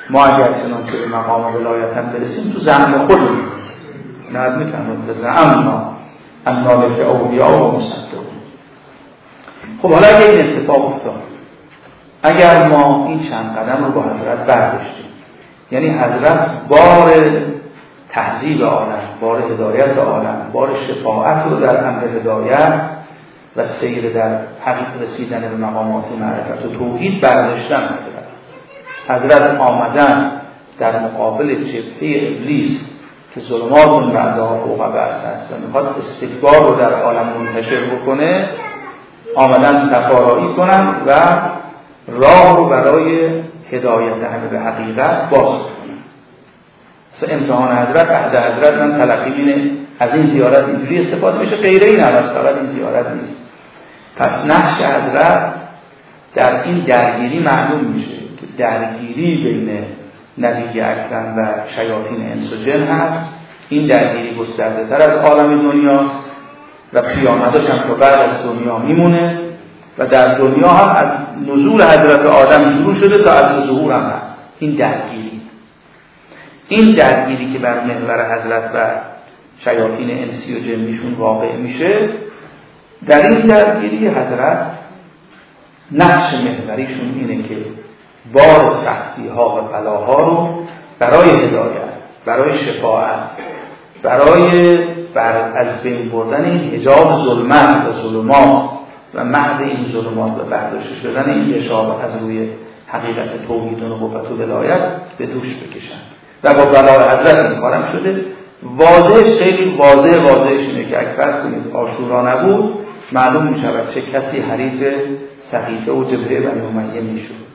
ما اگر چنانچه به مقام ولایت هم برسیم تو زعم خودمون نه میفهمید به زعم انالک اولیاء و مصدقون. خب حالا اگه این اتفاق افتاد، اگر ما این چند قدم رو با حضرت برداشتیم، یعنی حضرت بار تهذیب عالم، بار هدایت عالم، بار شفاعت رو در امر هدایت و سیر در حقیقت رسیدن به مقامات معرفت و توحید برداشتن حضرت. حضرت آمدن در مقابل جبهه ابلیس که ظلمات اون بعضها فوق بعض هست و میخواد استکبار رو در عالم منتشر بکنه، آمدن سفارایی کنن و راه رو برای هدایت همه به حقیقت باز کنن. مثلا امتحان حضرت، عهد حضرت من تلقی اینه از این زیارت اینجوری استفاده میشه، غیره این هم از فقط این زیارت نیست. پس نقش حضرت در این درگیری معلوم میشه که درگیری بین نبی اکرم و شیاطین انس و جن هست. این درگیری گسترده تر از عالم دنیاست و پیامدش هم تا بعد از دنیا میمونه و در دنیا هم از نزول حضرت آدم شروع شده تا از ظهور هم هست. این درگیری این درگیری که بر محور حضرت و شیاطین انسی و جنیشون واقع میشه، در این درگیری حضرت نقش محوریشون اینه که بار سختی ها و بلاها رو برای هدایت، برای شفاعت، برای بر از بین بردن این حجاب ظلمت و ظلمات و محو این ظلمات و برداشته شدن این حجاب از روی حقیقت توحید و نبوت و ولایت به دوش بکشن و با بلای حضرت این کارم شده. واضحش خیلی واضح واضحش اینه که اگه فرض کنید عاشورا نبود، معلوم می شود چه کسی حریف سقیفه و جبهه بنی امیه می شود.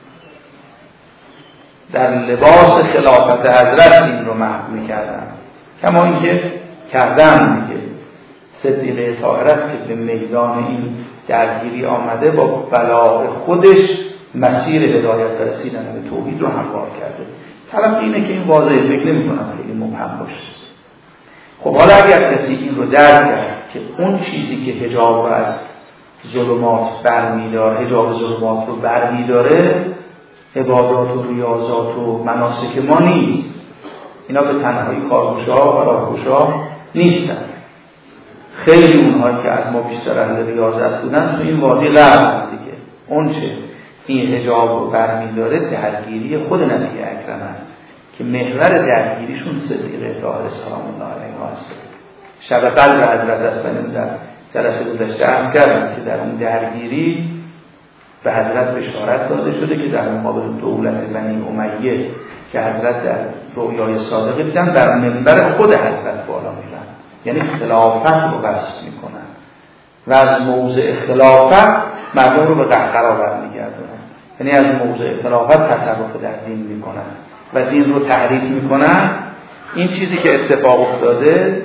در لباس خلافت حضرت این رو محو می کردن، کما اینکه کردن که صدیقه طاهر است که به میدان این درگیری آمده با بلاء خودش مسیر هدایت رسیدن به توحید رو هموار کرده. طرف اینه که این واضحه، فکر نمی کنم خیلی مبهم باشه. خب حالا اگر کسی این رو درک کرد که اون چیزی که حجاب رو از ظلمات برمی‌داره، حجاب ظلمات رو برمی‌داره، عبادات و ریاضات و مناسک ما نیست. اینا به تنهایی کارگوشا و راهگوشا نیستن. خیلی اونهایی که از ما بیشتر اهل ریاضت بودن تو این وادی غرق دیگه. اون چه این حجاب رو برمی‌داره درگیری خود نبی اکرم است که محور درگیریشون صدیقه طاهر سلام الله علیه است. شب قدر حضرت است. من در جلسه گذشته عرض کردم که در اون درگیری به حضرت بشارت داده شده که در مقابل دولت بنی امیه که حضرت در رؤیای صادقه دیدن در منبر خود حضرت بالا میرن، یعنی خلافت رو وصف میکنن و از موضع خلافت مردم رو به قهقرا برمیگردونن، یعنی از موضع خلافت تصرف در دین میکنن و دین رو تحریف میکنن. این چیزی که اتفاق افتاده،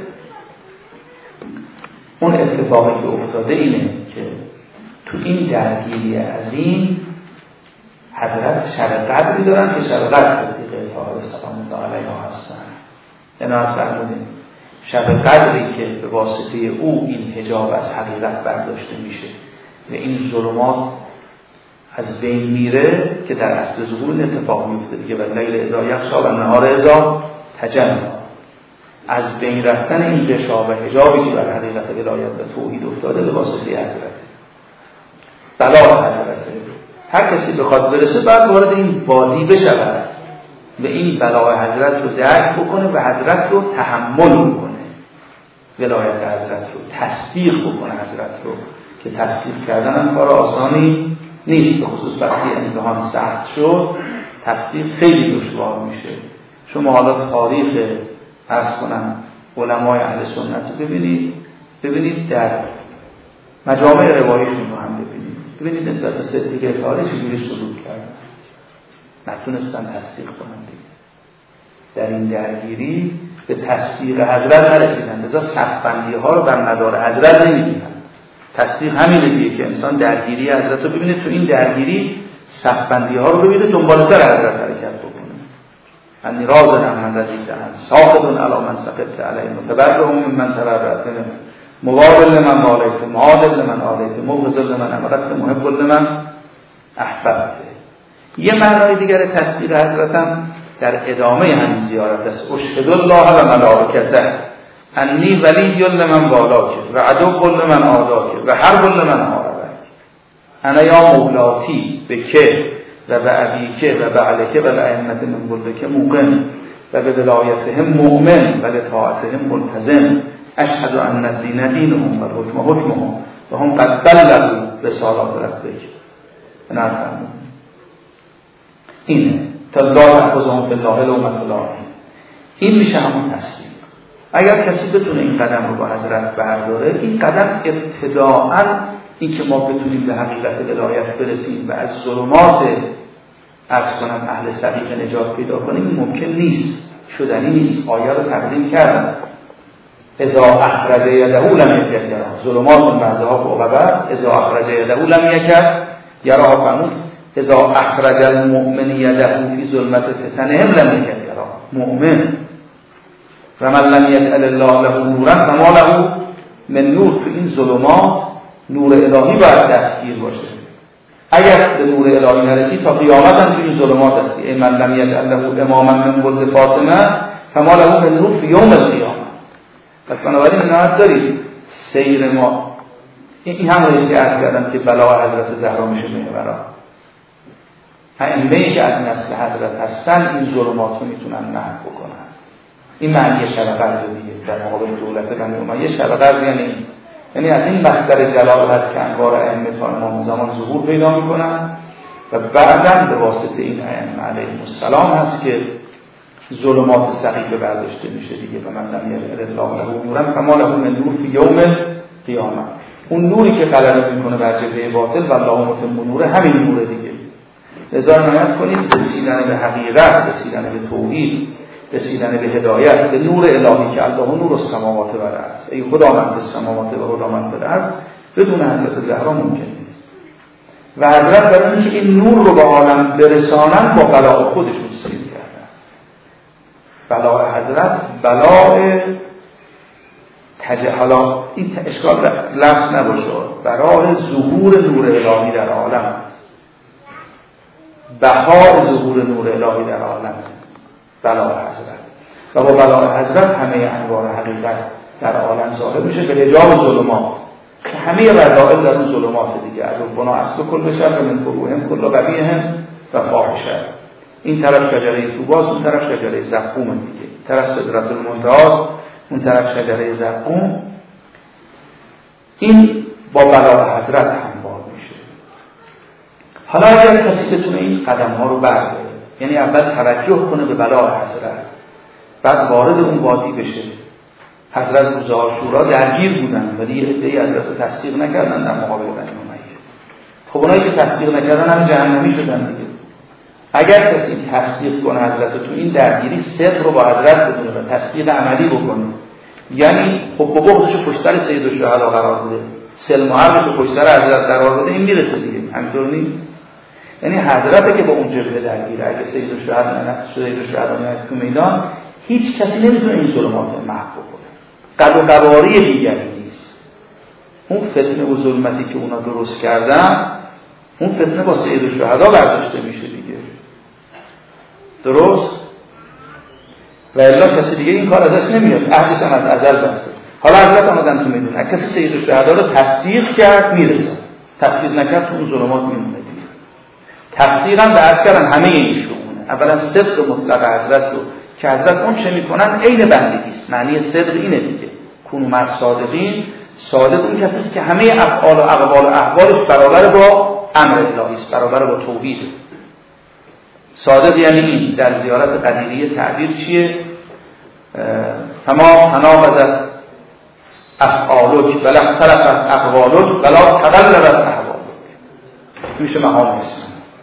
اون اتفاقی که افتاده اینه که تو این درگیری عظیم حضرت شب قدری دارن که شب قدر صدیقه طاهر سلام الله علیها هستن. یعنی از فرمودیم شب قدری که به واسطه او این حجاب از حقیقت برداشته میشه و این ظلمات از بین میره که در اصل ظهور این اتفاق میفته دیگه، و لیل اذا یغشی و نهار اذا تجلی، از بین رفتن این غشا و حجابی که بر حقیقت ولایت و توحید افتاده به واسطه حضرت. بلا حضرت هر کسی بخواد برسه بعد وارد این وادی بشود و این بلا حضرت رو درک بکنه و حضرت رو تحمل بکنه، ولایت حضرت رو تصدیق بکنه حضرت رو، که تصدیق کردن هم کار آسانی نیست، به خصوص وقتی امتحان سخت شد تصدیق خیلی دشوار میشه. شما حالا تاریخ عرض کنم علمای اهل سنت رو ببینید، ببینید در مجامع روایشون رو هم ببینید، ببینید نسبت به صدیقه طاهر چجوری سلوک کردن، نتونستن تصدیق کنن دیگه. در این درگیری به تصدیق حضرت نرسیدن، لذا صفبندی ها رو بر مدار حضرت نمیدونن. تصدیق همینه دیگه که انسان درگیری حضرت رو ببینه، تو این درگیری صفبندی ها رو ببینه، دنبال سر حضرت حرکت بکنه. انی رازن من رزیدن ساقطون علی من سقطت علی متبرهم من تبرأت منه موالل لمن والیت معادل لمن عادیت مبغض لمن امرست محب لمن احببت. یه معنای دیگر تصدیق حضرت هم در ادامه همین زیارت است. اشهد الله و ملائکته انی ولی لمن والاک و عدو لمن عاداک و حرب لمن حاربک. انا یا مولاتی به که و به ابیکه و به علکه و لائمة من ولدک موقن و به ولایتهم مؤمن و لطاعتهم ملتزم. اشهد ان الدین دینهم و الحکم حکمهم و هم قد بلغوا رسالات ربک. نفهم اینه تا لا یأخذهم فی الله لومة لائم. این میشه همون تصدیق. اگر کسی بتونه این قدم رو با حضرت برداره، این قدم ابتداءً این که ما بتونیم به حقیقت ولایت برسیم و از ظلمات عرض کنم اهل صدیق نجات پیدا کنیم ممکن نیست، شدنی نیست. آیه رو تقدیم کردم. اذا اخرج یده لم یکد یراها. ظلمات بعضها فوق بعض. اذا اخرج یده لم یکد یراها. فرمود اذا اخرج المؤمن یده فی ظلمت فتنهم لم یکد یراها. مؤمن و من لم یجعل الله له نورا فما له من نور. تو این ظلمات نور الهی باید دستگیر باشه. اگر به نور الهی نرسی تا قیامت هم تو این ظلمات هستی. ای من لم یجعل له اماما من ولد فاطمه فما له من نور فی یوم القیامه. پس بنابراین نهایت دارید سیر ما. این همونیست که عرض کردم که بلا حضرت زهرا میشه محورا. ائمه‌ای که از نسل حضرت هستن این ظلمات رو میتونن محو بکنن. این معنی شب قدر دیگه در مقابل دولت بنی امیه. شب قدر یعنی یعنی از این مصدر جلال هست که انوار ائمه تا امام زمان ظهور پیدا میکنن و بعداً به واسطه این ائمه علیهم السلام هست که ظلمات سقیفه برداشته میشه دیگه. و من لم یجعل الله له نورا فما له من نور فی یوم القیامه. اون نوری که غلبه میکنه بر جبهه باطل والله متم نور، همین نوره دیگه. لذا عنایت کنید رسیدن به حقیقت، رسیدن به توحید، رسیدن به هدایت، به نور الهی که الله نور السماوات و الارض. ای خداوند السماوات و خداوند الارض بدون حضرت زهرا ممکن نیست. و حضرت برای اینکه این نور رو به عالم برسانن با بلاء خودشون سیر کردن. بلاء حضرت بلاء تجهلا، این اشکال لفظ نباشه، برای ظهور نور الهی در عالم، بهای ظهور نور الهی در عالم بلاء حضرت. و با بلاء حضرت همه انوار حقیقت در عالم ظاهر میشه به حجاب ظلمات که همه رذائل در اون ظلمات دیگه. از ربنا اصل کل شر من فروهم کل قبیهم و فاحشه. این طرف شجره طوباست، اون طرف شجره زقوم دیگه. این طرف سدرة المنتهی، اون طرف شجره زقوم. این با بلاء حضرت هموار میشه. حالا اگر کسی بتونه این قدم ها رو برداره، یعنی اول توجه کنه به بلاء حضرت، بعد وارد اون وادی بشه. حضرت روز عاشورا درگیر بودن ولی یه عده‌ای حضرت رو تصدیق نکردن در مقابل بنی امیه. خب اونایی که تصدیق نکردن هم جهنمی شدن دیگه. اگر کسی تصدیق کنه حضرت تو این درگیری، صدق رو با حضرت بدونه و تصدیق عملی بکنه، یعنی خب بغضش پشت سر سید الشهدا قرار بده، سلم و حربش پشت سر حضرت قرار بده، این میرسه دیگه. همینطور نیست؟ یعنی حضرت که با اون جبهه درگیره، اگه سید الشهدا نه سید الشهدا نه تو میدان، هیچ کسی نمیتونه این ظلمات رو محو کنه. قد و قواری دیگری نیست. اون فتنه و ظلمتی که اونا درست کردن، اون فتنه با سید الشهدا برداشته میشه دیگه. درست؟ و الا کسی دیگه این کار ازش نمیاد. عهدش هم از ازل بسته. حالا حضرت آمدن تو میدونه کسی سید الشهدا رو تصدیق کرد میرسه، تصدیق نکرد تو اون ظلمات میمونه دیگه. تصدیق هم به عرض کردن همه این شؤونه. اولا صدق مطلق حضرت رو که حضرت اون چه میکنن عین بندگی است. معنی صدق اینه دیگه. کونوا مع الصادقین. صادق اون کسی است که همه افعال و اقوال و احوالش برابر با امر الهی است، برابر با توحید. صادق یعنی این. در زیارت قدیریه تعبیر چیه؟ فما تناقضت افعالک ولا اختلفت اقوالک ولا تقلبت احوالک. میشه مقام اسم.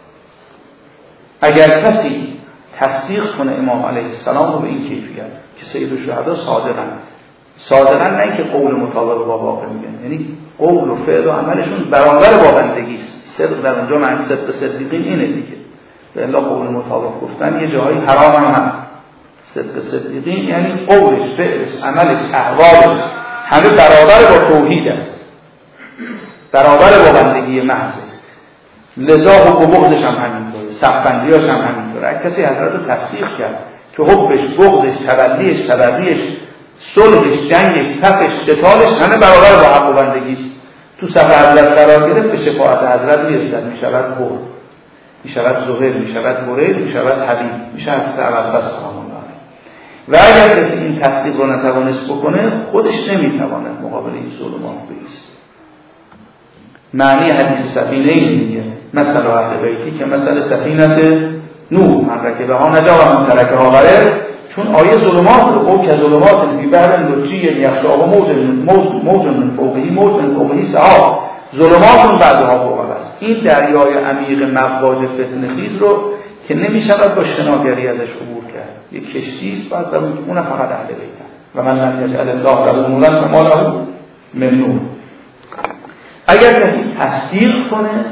اگر کسی تصدیق کنه امام علیه السلام رو به این کیفیت که سید الشهدا صادقن، صادقن نه اینکه قول مطابق با واقع میگن، یعنی قول و فعل و عملشون برابر با بندگی است. صدق در اونجا معنی صدق صدیقین اینه دیگه. به الا قول مطابق گفتن یه جایی حرام هم هست. صدق صدیقین یعنی قولش، فعلش، عملش، احوالش همه برابر با توحید است، برابر با بندگی محض. لذا حب و بغضش هم همینطوره. صفبندیاش هم همینطوره. اگه کسی حضرت رو تصدیق کرد که حبش، بغضش، تولیش، تبریش، صلحش، جنگش، صفش، قتالش همه برابر با حق و بندگیست، تو صف حضرت قرار گرفت به شفاعت حضرت میرسد، میشود حر، میشود زهیر، میشود مرید، میشود حبیب، میشه حضرت ابوالفضل سلام الله علیه. و اگر کسی این تصدیق رو نتوانست بکنه خودش نمیتواند مقابل این ظلمات بایست. معنی حدیث سفینه این میگه مثل اهل بیتی که مثل سفینه نوح من رکبه ها نجا و من ترکه ها غرق، چون آیه ظلمات رو او که ظلمات فی بحر لجی یخشاه موج موج من فوقهی موج من فوقهی سحاب، ظلمات اون بعضها فوق است. این دریای عمیق مواج فتنه خیز رو که نمیشود با شناگری ازش عبور کرد، یک کشتی است بعد اون فقط اهل بیتن و من لم یجعل الله له نورا فما له من نور. اگر کسی تصدیق کنه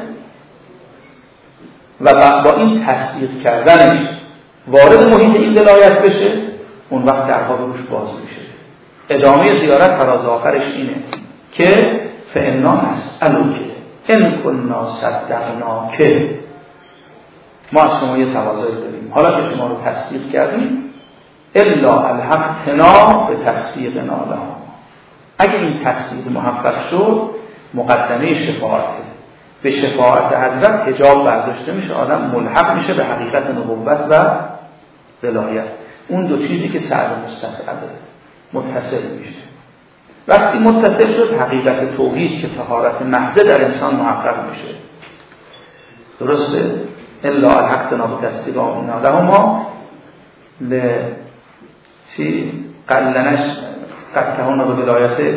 و با این تصدیق کردنش وارد محیط این ولایت بشه، اون وقت درها به روش باز میشه. ادامه زیارت فراز آخرش اینه که فانا نسألک ان کنا صدقناک، ما از شما یه تقاضایی داریم، حالا که شما رو تصدیق کردیم الا الحقتنا به تصدیقنا لها، اگه این تصدیق محقق شد مقدمه شفاعته، به شفاعت حضرت حجاب برداشته میشه، آدم ملحق میشه به حقیقت نبوت و ولایت. اون دو چیزی که سعد مستصعبه متصل میشه. وقتی متصل شد حقیقت توحید که طهارت محض در انسان محقق میشه. درسته؟ الا الحقنا بتصدیق آمنا لهما ل چی قلنش قد کهونا به ولایته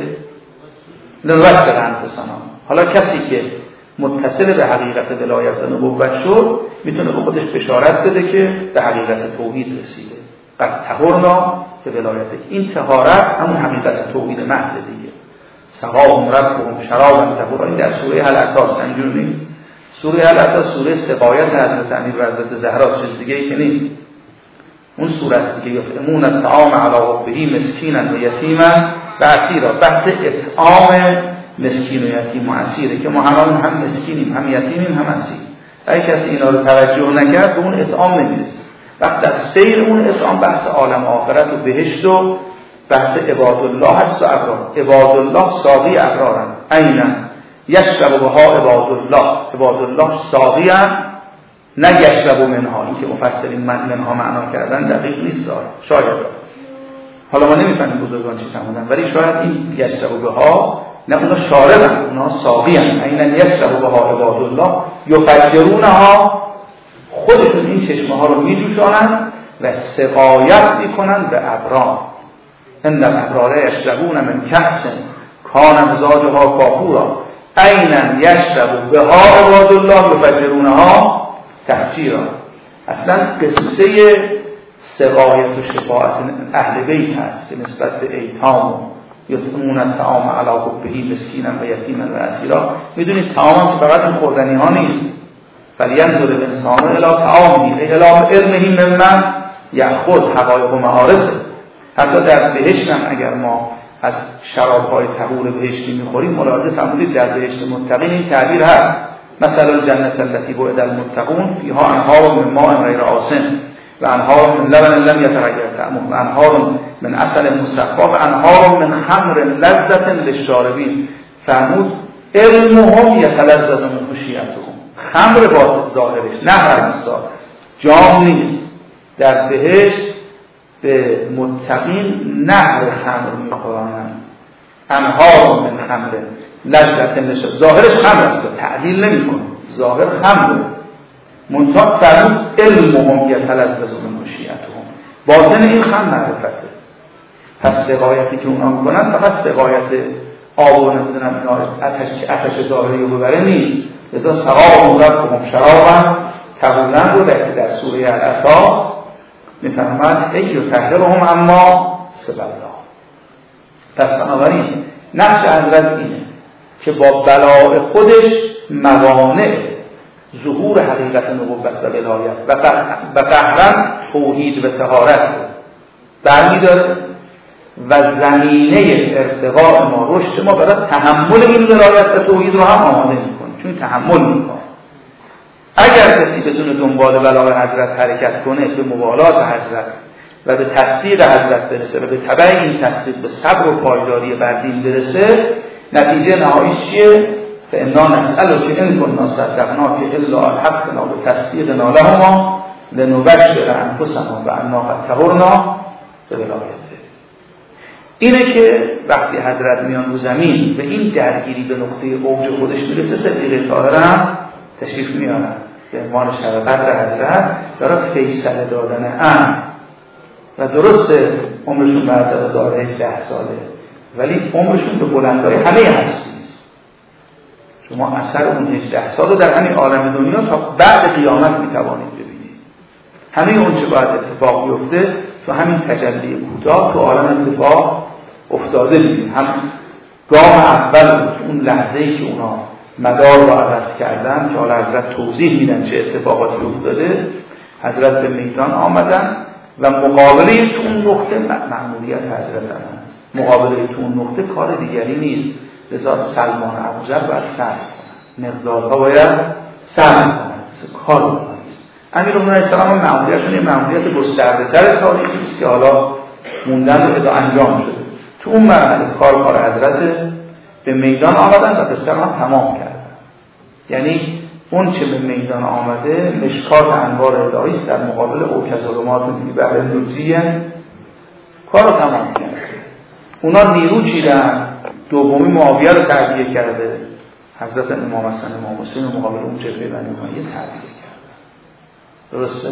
لرسل انفسنا. حالا کسی که متصل به حقیقت ولایت و نبوت شد میتونه به خودش بشارت بده که به حقیقت توحید رسیده. قد طهرنا به ولایت، این طهارت همون حقیقت توحید محض دیگه. سقاهم ربهم شرابا طهورا، این در سوره هل اتاست، اینجور نیست. سوره هل اتاست سوره سقایت حضرت امیر و حضرت زهرا، چیز دیگه ای که نیست. اون سوره است دیگه، یطعمون الطعام علی حبه مسکینا و یتیما و اسیرا. بحث اطعام مسکین و یتیم و اسیره که ما هممون هم مسکینیم هم یتیمیم هم اسیر. اگه کسی اینا رو توجه نکرد به اون اطعام نمیرسه. وقت در سیر اون اطعام بحث عالم آخرت و بهشت و بحث عباد الله هست و ابرار. عباد الله ساقی ابرارن، عینا یشرب بها عباد الله، عباد الله ساقی هم نه یشرب منها، این که مفسرین من منها معنا کردن دقیق نیست شاید. حالا ما نمیفهمیم بزرگان چی فرمودن، ولی شاید این یشرب بها نه اونا شاربن، اونا ساقی هم، عینا یشرب بها عباد الله یفجرونها، خودشون این چشمه ها رو میجوشانن و سقایت میکنن به ابرار. ان الابرار یشربون من کأس کان مزاجها کافورا عینا یشرب بها عباد الله یفجرونها تفجیرا. اصلا قصه سقایت و شفاعت اهل بیت هست که نسبت به ایتام یطعمون الطعام علی حبه مسکینا و یتیما و اسیرا. میدونید طعام که فقط این خوردنی ها نیست، فلینظر الانسان الی طعامه الی علمه ممن یأخذ حقایق و معارفه. حتی در بهشت هم اگر ما از شراب‌های طهور بهشتی میخوریم، ملاحظه فرمودید در بهشت متقین این تعبیر هست، مثلا الجنة التي وعد المتقون فيها انهار من ماء غیر آسن و انهار من لبن لم یتغیر طعمه و انهار من عسل مصفی و انهار من خمر لذة للشاربین. فرمود علمهم یتلذذ من خشیتهم، خمر باطن ظاهرش نهر است، جام نیست. در بهشت به متقین نهر خمر میخورند، انهار من خمر لذة للشاربین، ظاهرش خمر است، تعدیل نمیکنه، ظاهر خمر. منتها فرمود علمهم یتلذذ من خشیتهم، باطن این خمر معرفته. پس سقایتی که اونا میکنن فقط سقایت آب و نمیدونم اینا آتش آتش ظاهری رو ببره نیست. لذا سقاهم ربهم شرابا طهورا رو در سوره الاعراف میفرماد ای یطهرهم اما سوى الله. پس بنابراین نقش حضرت اینه که با بلاء خودش موانع ظهور حقیقت نبوت و ولایت و قهرن توحید و طهارت برمی‌داره و زمینه ارتقاء ما، رشد ما برای تحمل این ولایت و توحید رو هم آماده میکنه، چون تحمل میکنه. اگر کسی بتونه دنبال بلاغ حضرت حرکت کنه، به موالات حضرت و به تصدیق حضرت برسه و به تبع این تصدیق به صبر و پایداری بر دین برسه، نتیجه نهاییش چیه؟ فانا نسألک ان کنا صدقناک الا الحقنا و تصدیقنا لهما لنبشر انفسنا و انا قد طهرنا به ولایته. اینه که وقتی حضرت میان رو زمین و این درگیری به نقطه اوج خودش میرسه، صدیق طاهر هم تشریف میارن به عنوان شب قدر حضرت برای فیصله دادن امر. و درسته عمرشون بعد از هزار و هجده ساله، ولی عمرشون به بلندای همه هستی است. شما اثر اون هجده سال رو در همین عالم دنیا تا بعد قیامت میتوانید ببینید. همه اون چه باید اتفاق بیفته تو همین تجلی کوتاه تو عالم اتفاق افتاده دیدیم. هم گام اول اون لحظه‌ای که اونا مدار رو عوض کردن که حالا حضرت توضیح میدن چه اتفاقاتی افتاده، حضرت به میدان آمدن و مقابله تو اون نقطه مأموریت حضرت هم هست. مقابله تو اون نقطه کار دیگری نیست، لذا سلمان ابوذر باید صبر کنن، مقدارها باید صبر کنن، مثل کار نیست. امیرالمومنین علیه السلام هم مأموریتشون یه مأموریت گسترده‌تر تاریخی است که حالا موندن و ادا انجام شده. تو اون مرحله کار کار حضرت به میدان آمدن و قصه هم تمام کردن. یعنی اون چه به میدان آمده مشکات انوار الهی است در مقابل اوکظلمات فی بحر لجی، کار رو تمام کرده. اونا نیرو چیدن، دومی معاویه رو تعبیه کرده، حضرت امام حسن امام حسین مقابل اون جبهه بنی امیه تعبیه کرده. درسته؟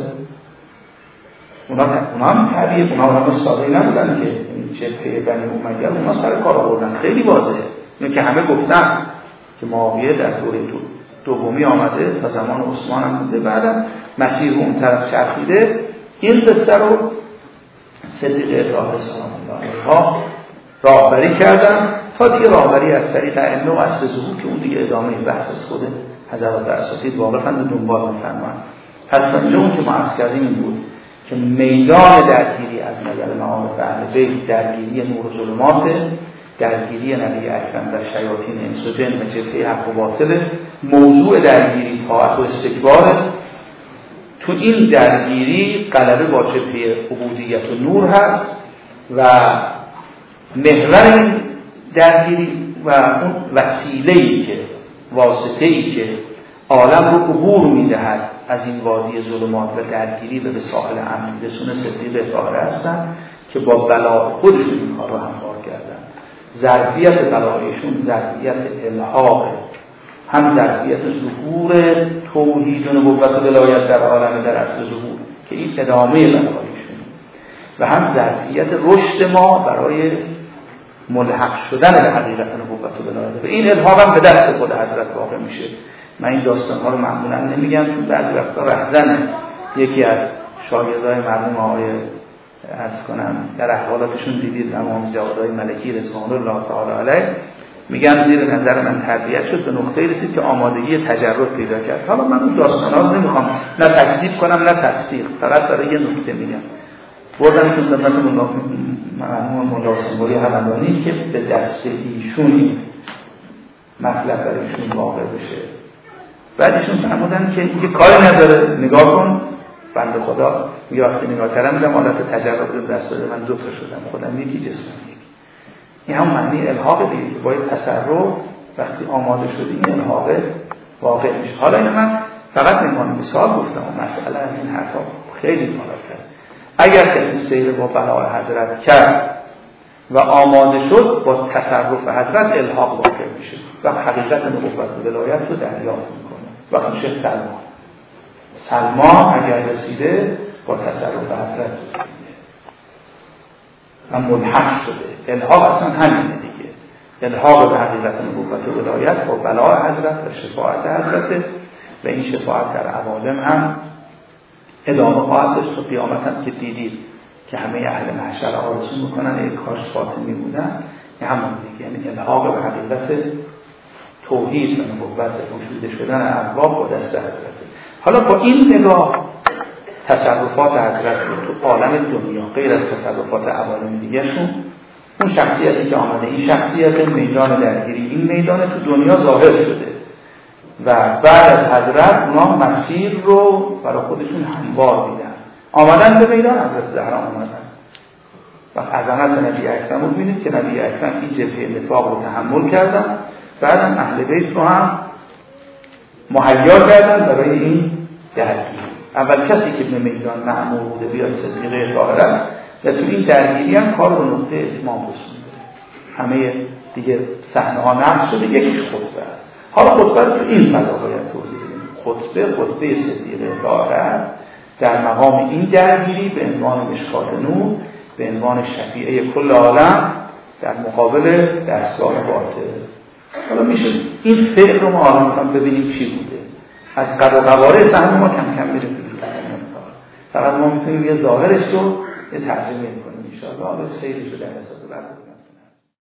اونا اونا هم تعبیه، اونا هم ساده نبودن که این جبهه بنی امیه، اونا سر کار آوردن. خیلی واضحه اینو که همه گفتن که معاویه در دوره دو دومی آمده، تا زمان عثمان هم بوده، بعدم مسیر اون طرف چرخیده. این قصه رو صدیق طاهر سلام الله علیه راهبری کردن تا دیگه راهبری از طریق ائمه و اصل ظهور که اون دیگه ادامه بحث از خود حضرات اساتید واقفاً دنبال می‌فرمایند. پس اینجا اون که ما عرض کردیم این بود که میدان درگیری از نظر معارف اهل بیت درگیری نور و ظلمات، درگیری نبی اکرم در شیاطین انس و جن و جبهه حق و باطل، موضوع درگیری طاعت و استکبار. تو این درگیری غلبه با جبهه عبودیت و نور هست و محور این درگیری و اون وسیله‌ای که واسطه‌ای که عالم رو عبور می‌دهد از این وادی ظلمات و درگیری و به ساحل امن رسونه صدیق طاهر هستند که با بلا خودشون این کار رو هموار کردن. ظرفیت بلایشون ظرفیت الحاق، هم ظرفیت ظهور توحید و نبوت و ولایت در عالم در اصل ظهور که این ادامه بلایشون، و هم ظرفیت رشد ما برای ملحق شدن به حقیقت نبوت و ولایت. و این الحاق هم به دست خود حضرت واقع میشه. من این داستان ها رو معمولا نمیگم چون بعضی وقتا رهزنه. یکی از شاگردای مرحوم آقای عرض کنم در احوالاتشون دیدید امام جوادهای ملکی رضوان الله تعالی علیه، میگن زیر نظر من تربیت شد به نقطه‌ای رسید که آمادگی تجرد پیدا کرد. حالا من اون داستانا رو نمیخوام نه تکذیب کنم نه تصدیق، فقط برای یه نکته میگم. بردمشون خدمت مرحوم مولا سنبولی همدانی که به دست ایشون مطلب برای ایشون واقع بشه. بعدشون فرمودن که اینکه کاری نداره، نگاه کن بنده خدا میگه وقتی نگاه کردم دیدم حالت تجرد دست داده، من دو تا شدم، خودم یکی جسمم یکی. این هم معنی الحاق دیگه که باید تصرف وقتی آماده شدی این الحاق واقع میشه. حالا اینو من فقط نمی‌کنم مثال گفتم و مسئله از این حرفا خیلی بالاتر. اگر کسی سیر با بلای حضرت کرد و آماده شد با تصرف حضرت الحاق واقع میشه و حقیقت نبوت و ولایت رو دریافت میکنه. وقتی میشه سلمان سلمان اگر رسیده با تصرف حضرت رسیده و ملحق شده. الحاق اصلا همینه دیگه، الحاق به حقیقت نبوت و ولایت با بلای حضرت و شفاعت حضرت، و این شفاعت در عوالم هم ادامه خواهد داشت تا قیامت هم که دیدید که همه اهل محشر آرزو میکنن ای کاش فاطمی بودن. این همون دیگه، یعنی الحاق به حقیقت توحید و نبوت و گشوده شدن ارباب با دست حضرت. حالا با این نگاه تصرفات حضرت رو تو عالم دنیا غیر از تصرفات عوالم دیگه شون، اون شخصیتی که آمده این شخصیت میدان درگیری این میدان تو دنیا ظاهر شده و بعد از حضرت اونا مسیر رو برای خودشون هموار دیدن، آمدن به میدان حضرت زهرا آمدن و عظمت نبی اکرم رو ببینید که نبی اکرم این جبهه نفاق رو تحمل کردن، بعدم اهل بیت رو هم مهیا کردن برای این درگیری. اول کسی که به میدان مأمور بوده بیاد صدیقه طاهره است و تو این درگیری هم کار به نقطه اتمام رسونده. همه دیگه صحنه ها نقش شده، یکیش خطبه است. حالا خطبه رو تو این فضا باید توضیح بدیم. خطبه خطبه صدیقه طاهره است در مقام این درگیری به عنوان مشکات نور، به عنوان شفیعه کل عالم در مقابل دستگاه باطل. حالا میشه این فعل رو ما آرام ببینیم چی بوده. از قد و قواره فهم ما کم کم میره تو فقط ما میتونیم یه ظاهرش رو یه ترجمه کنیم ان شاء الله. حالا سیرش رو در حساب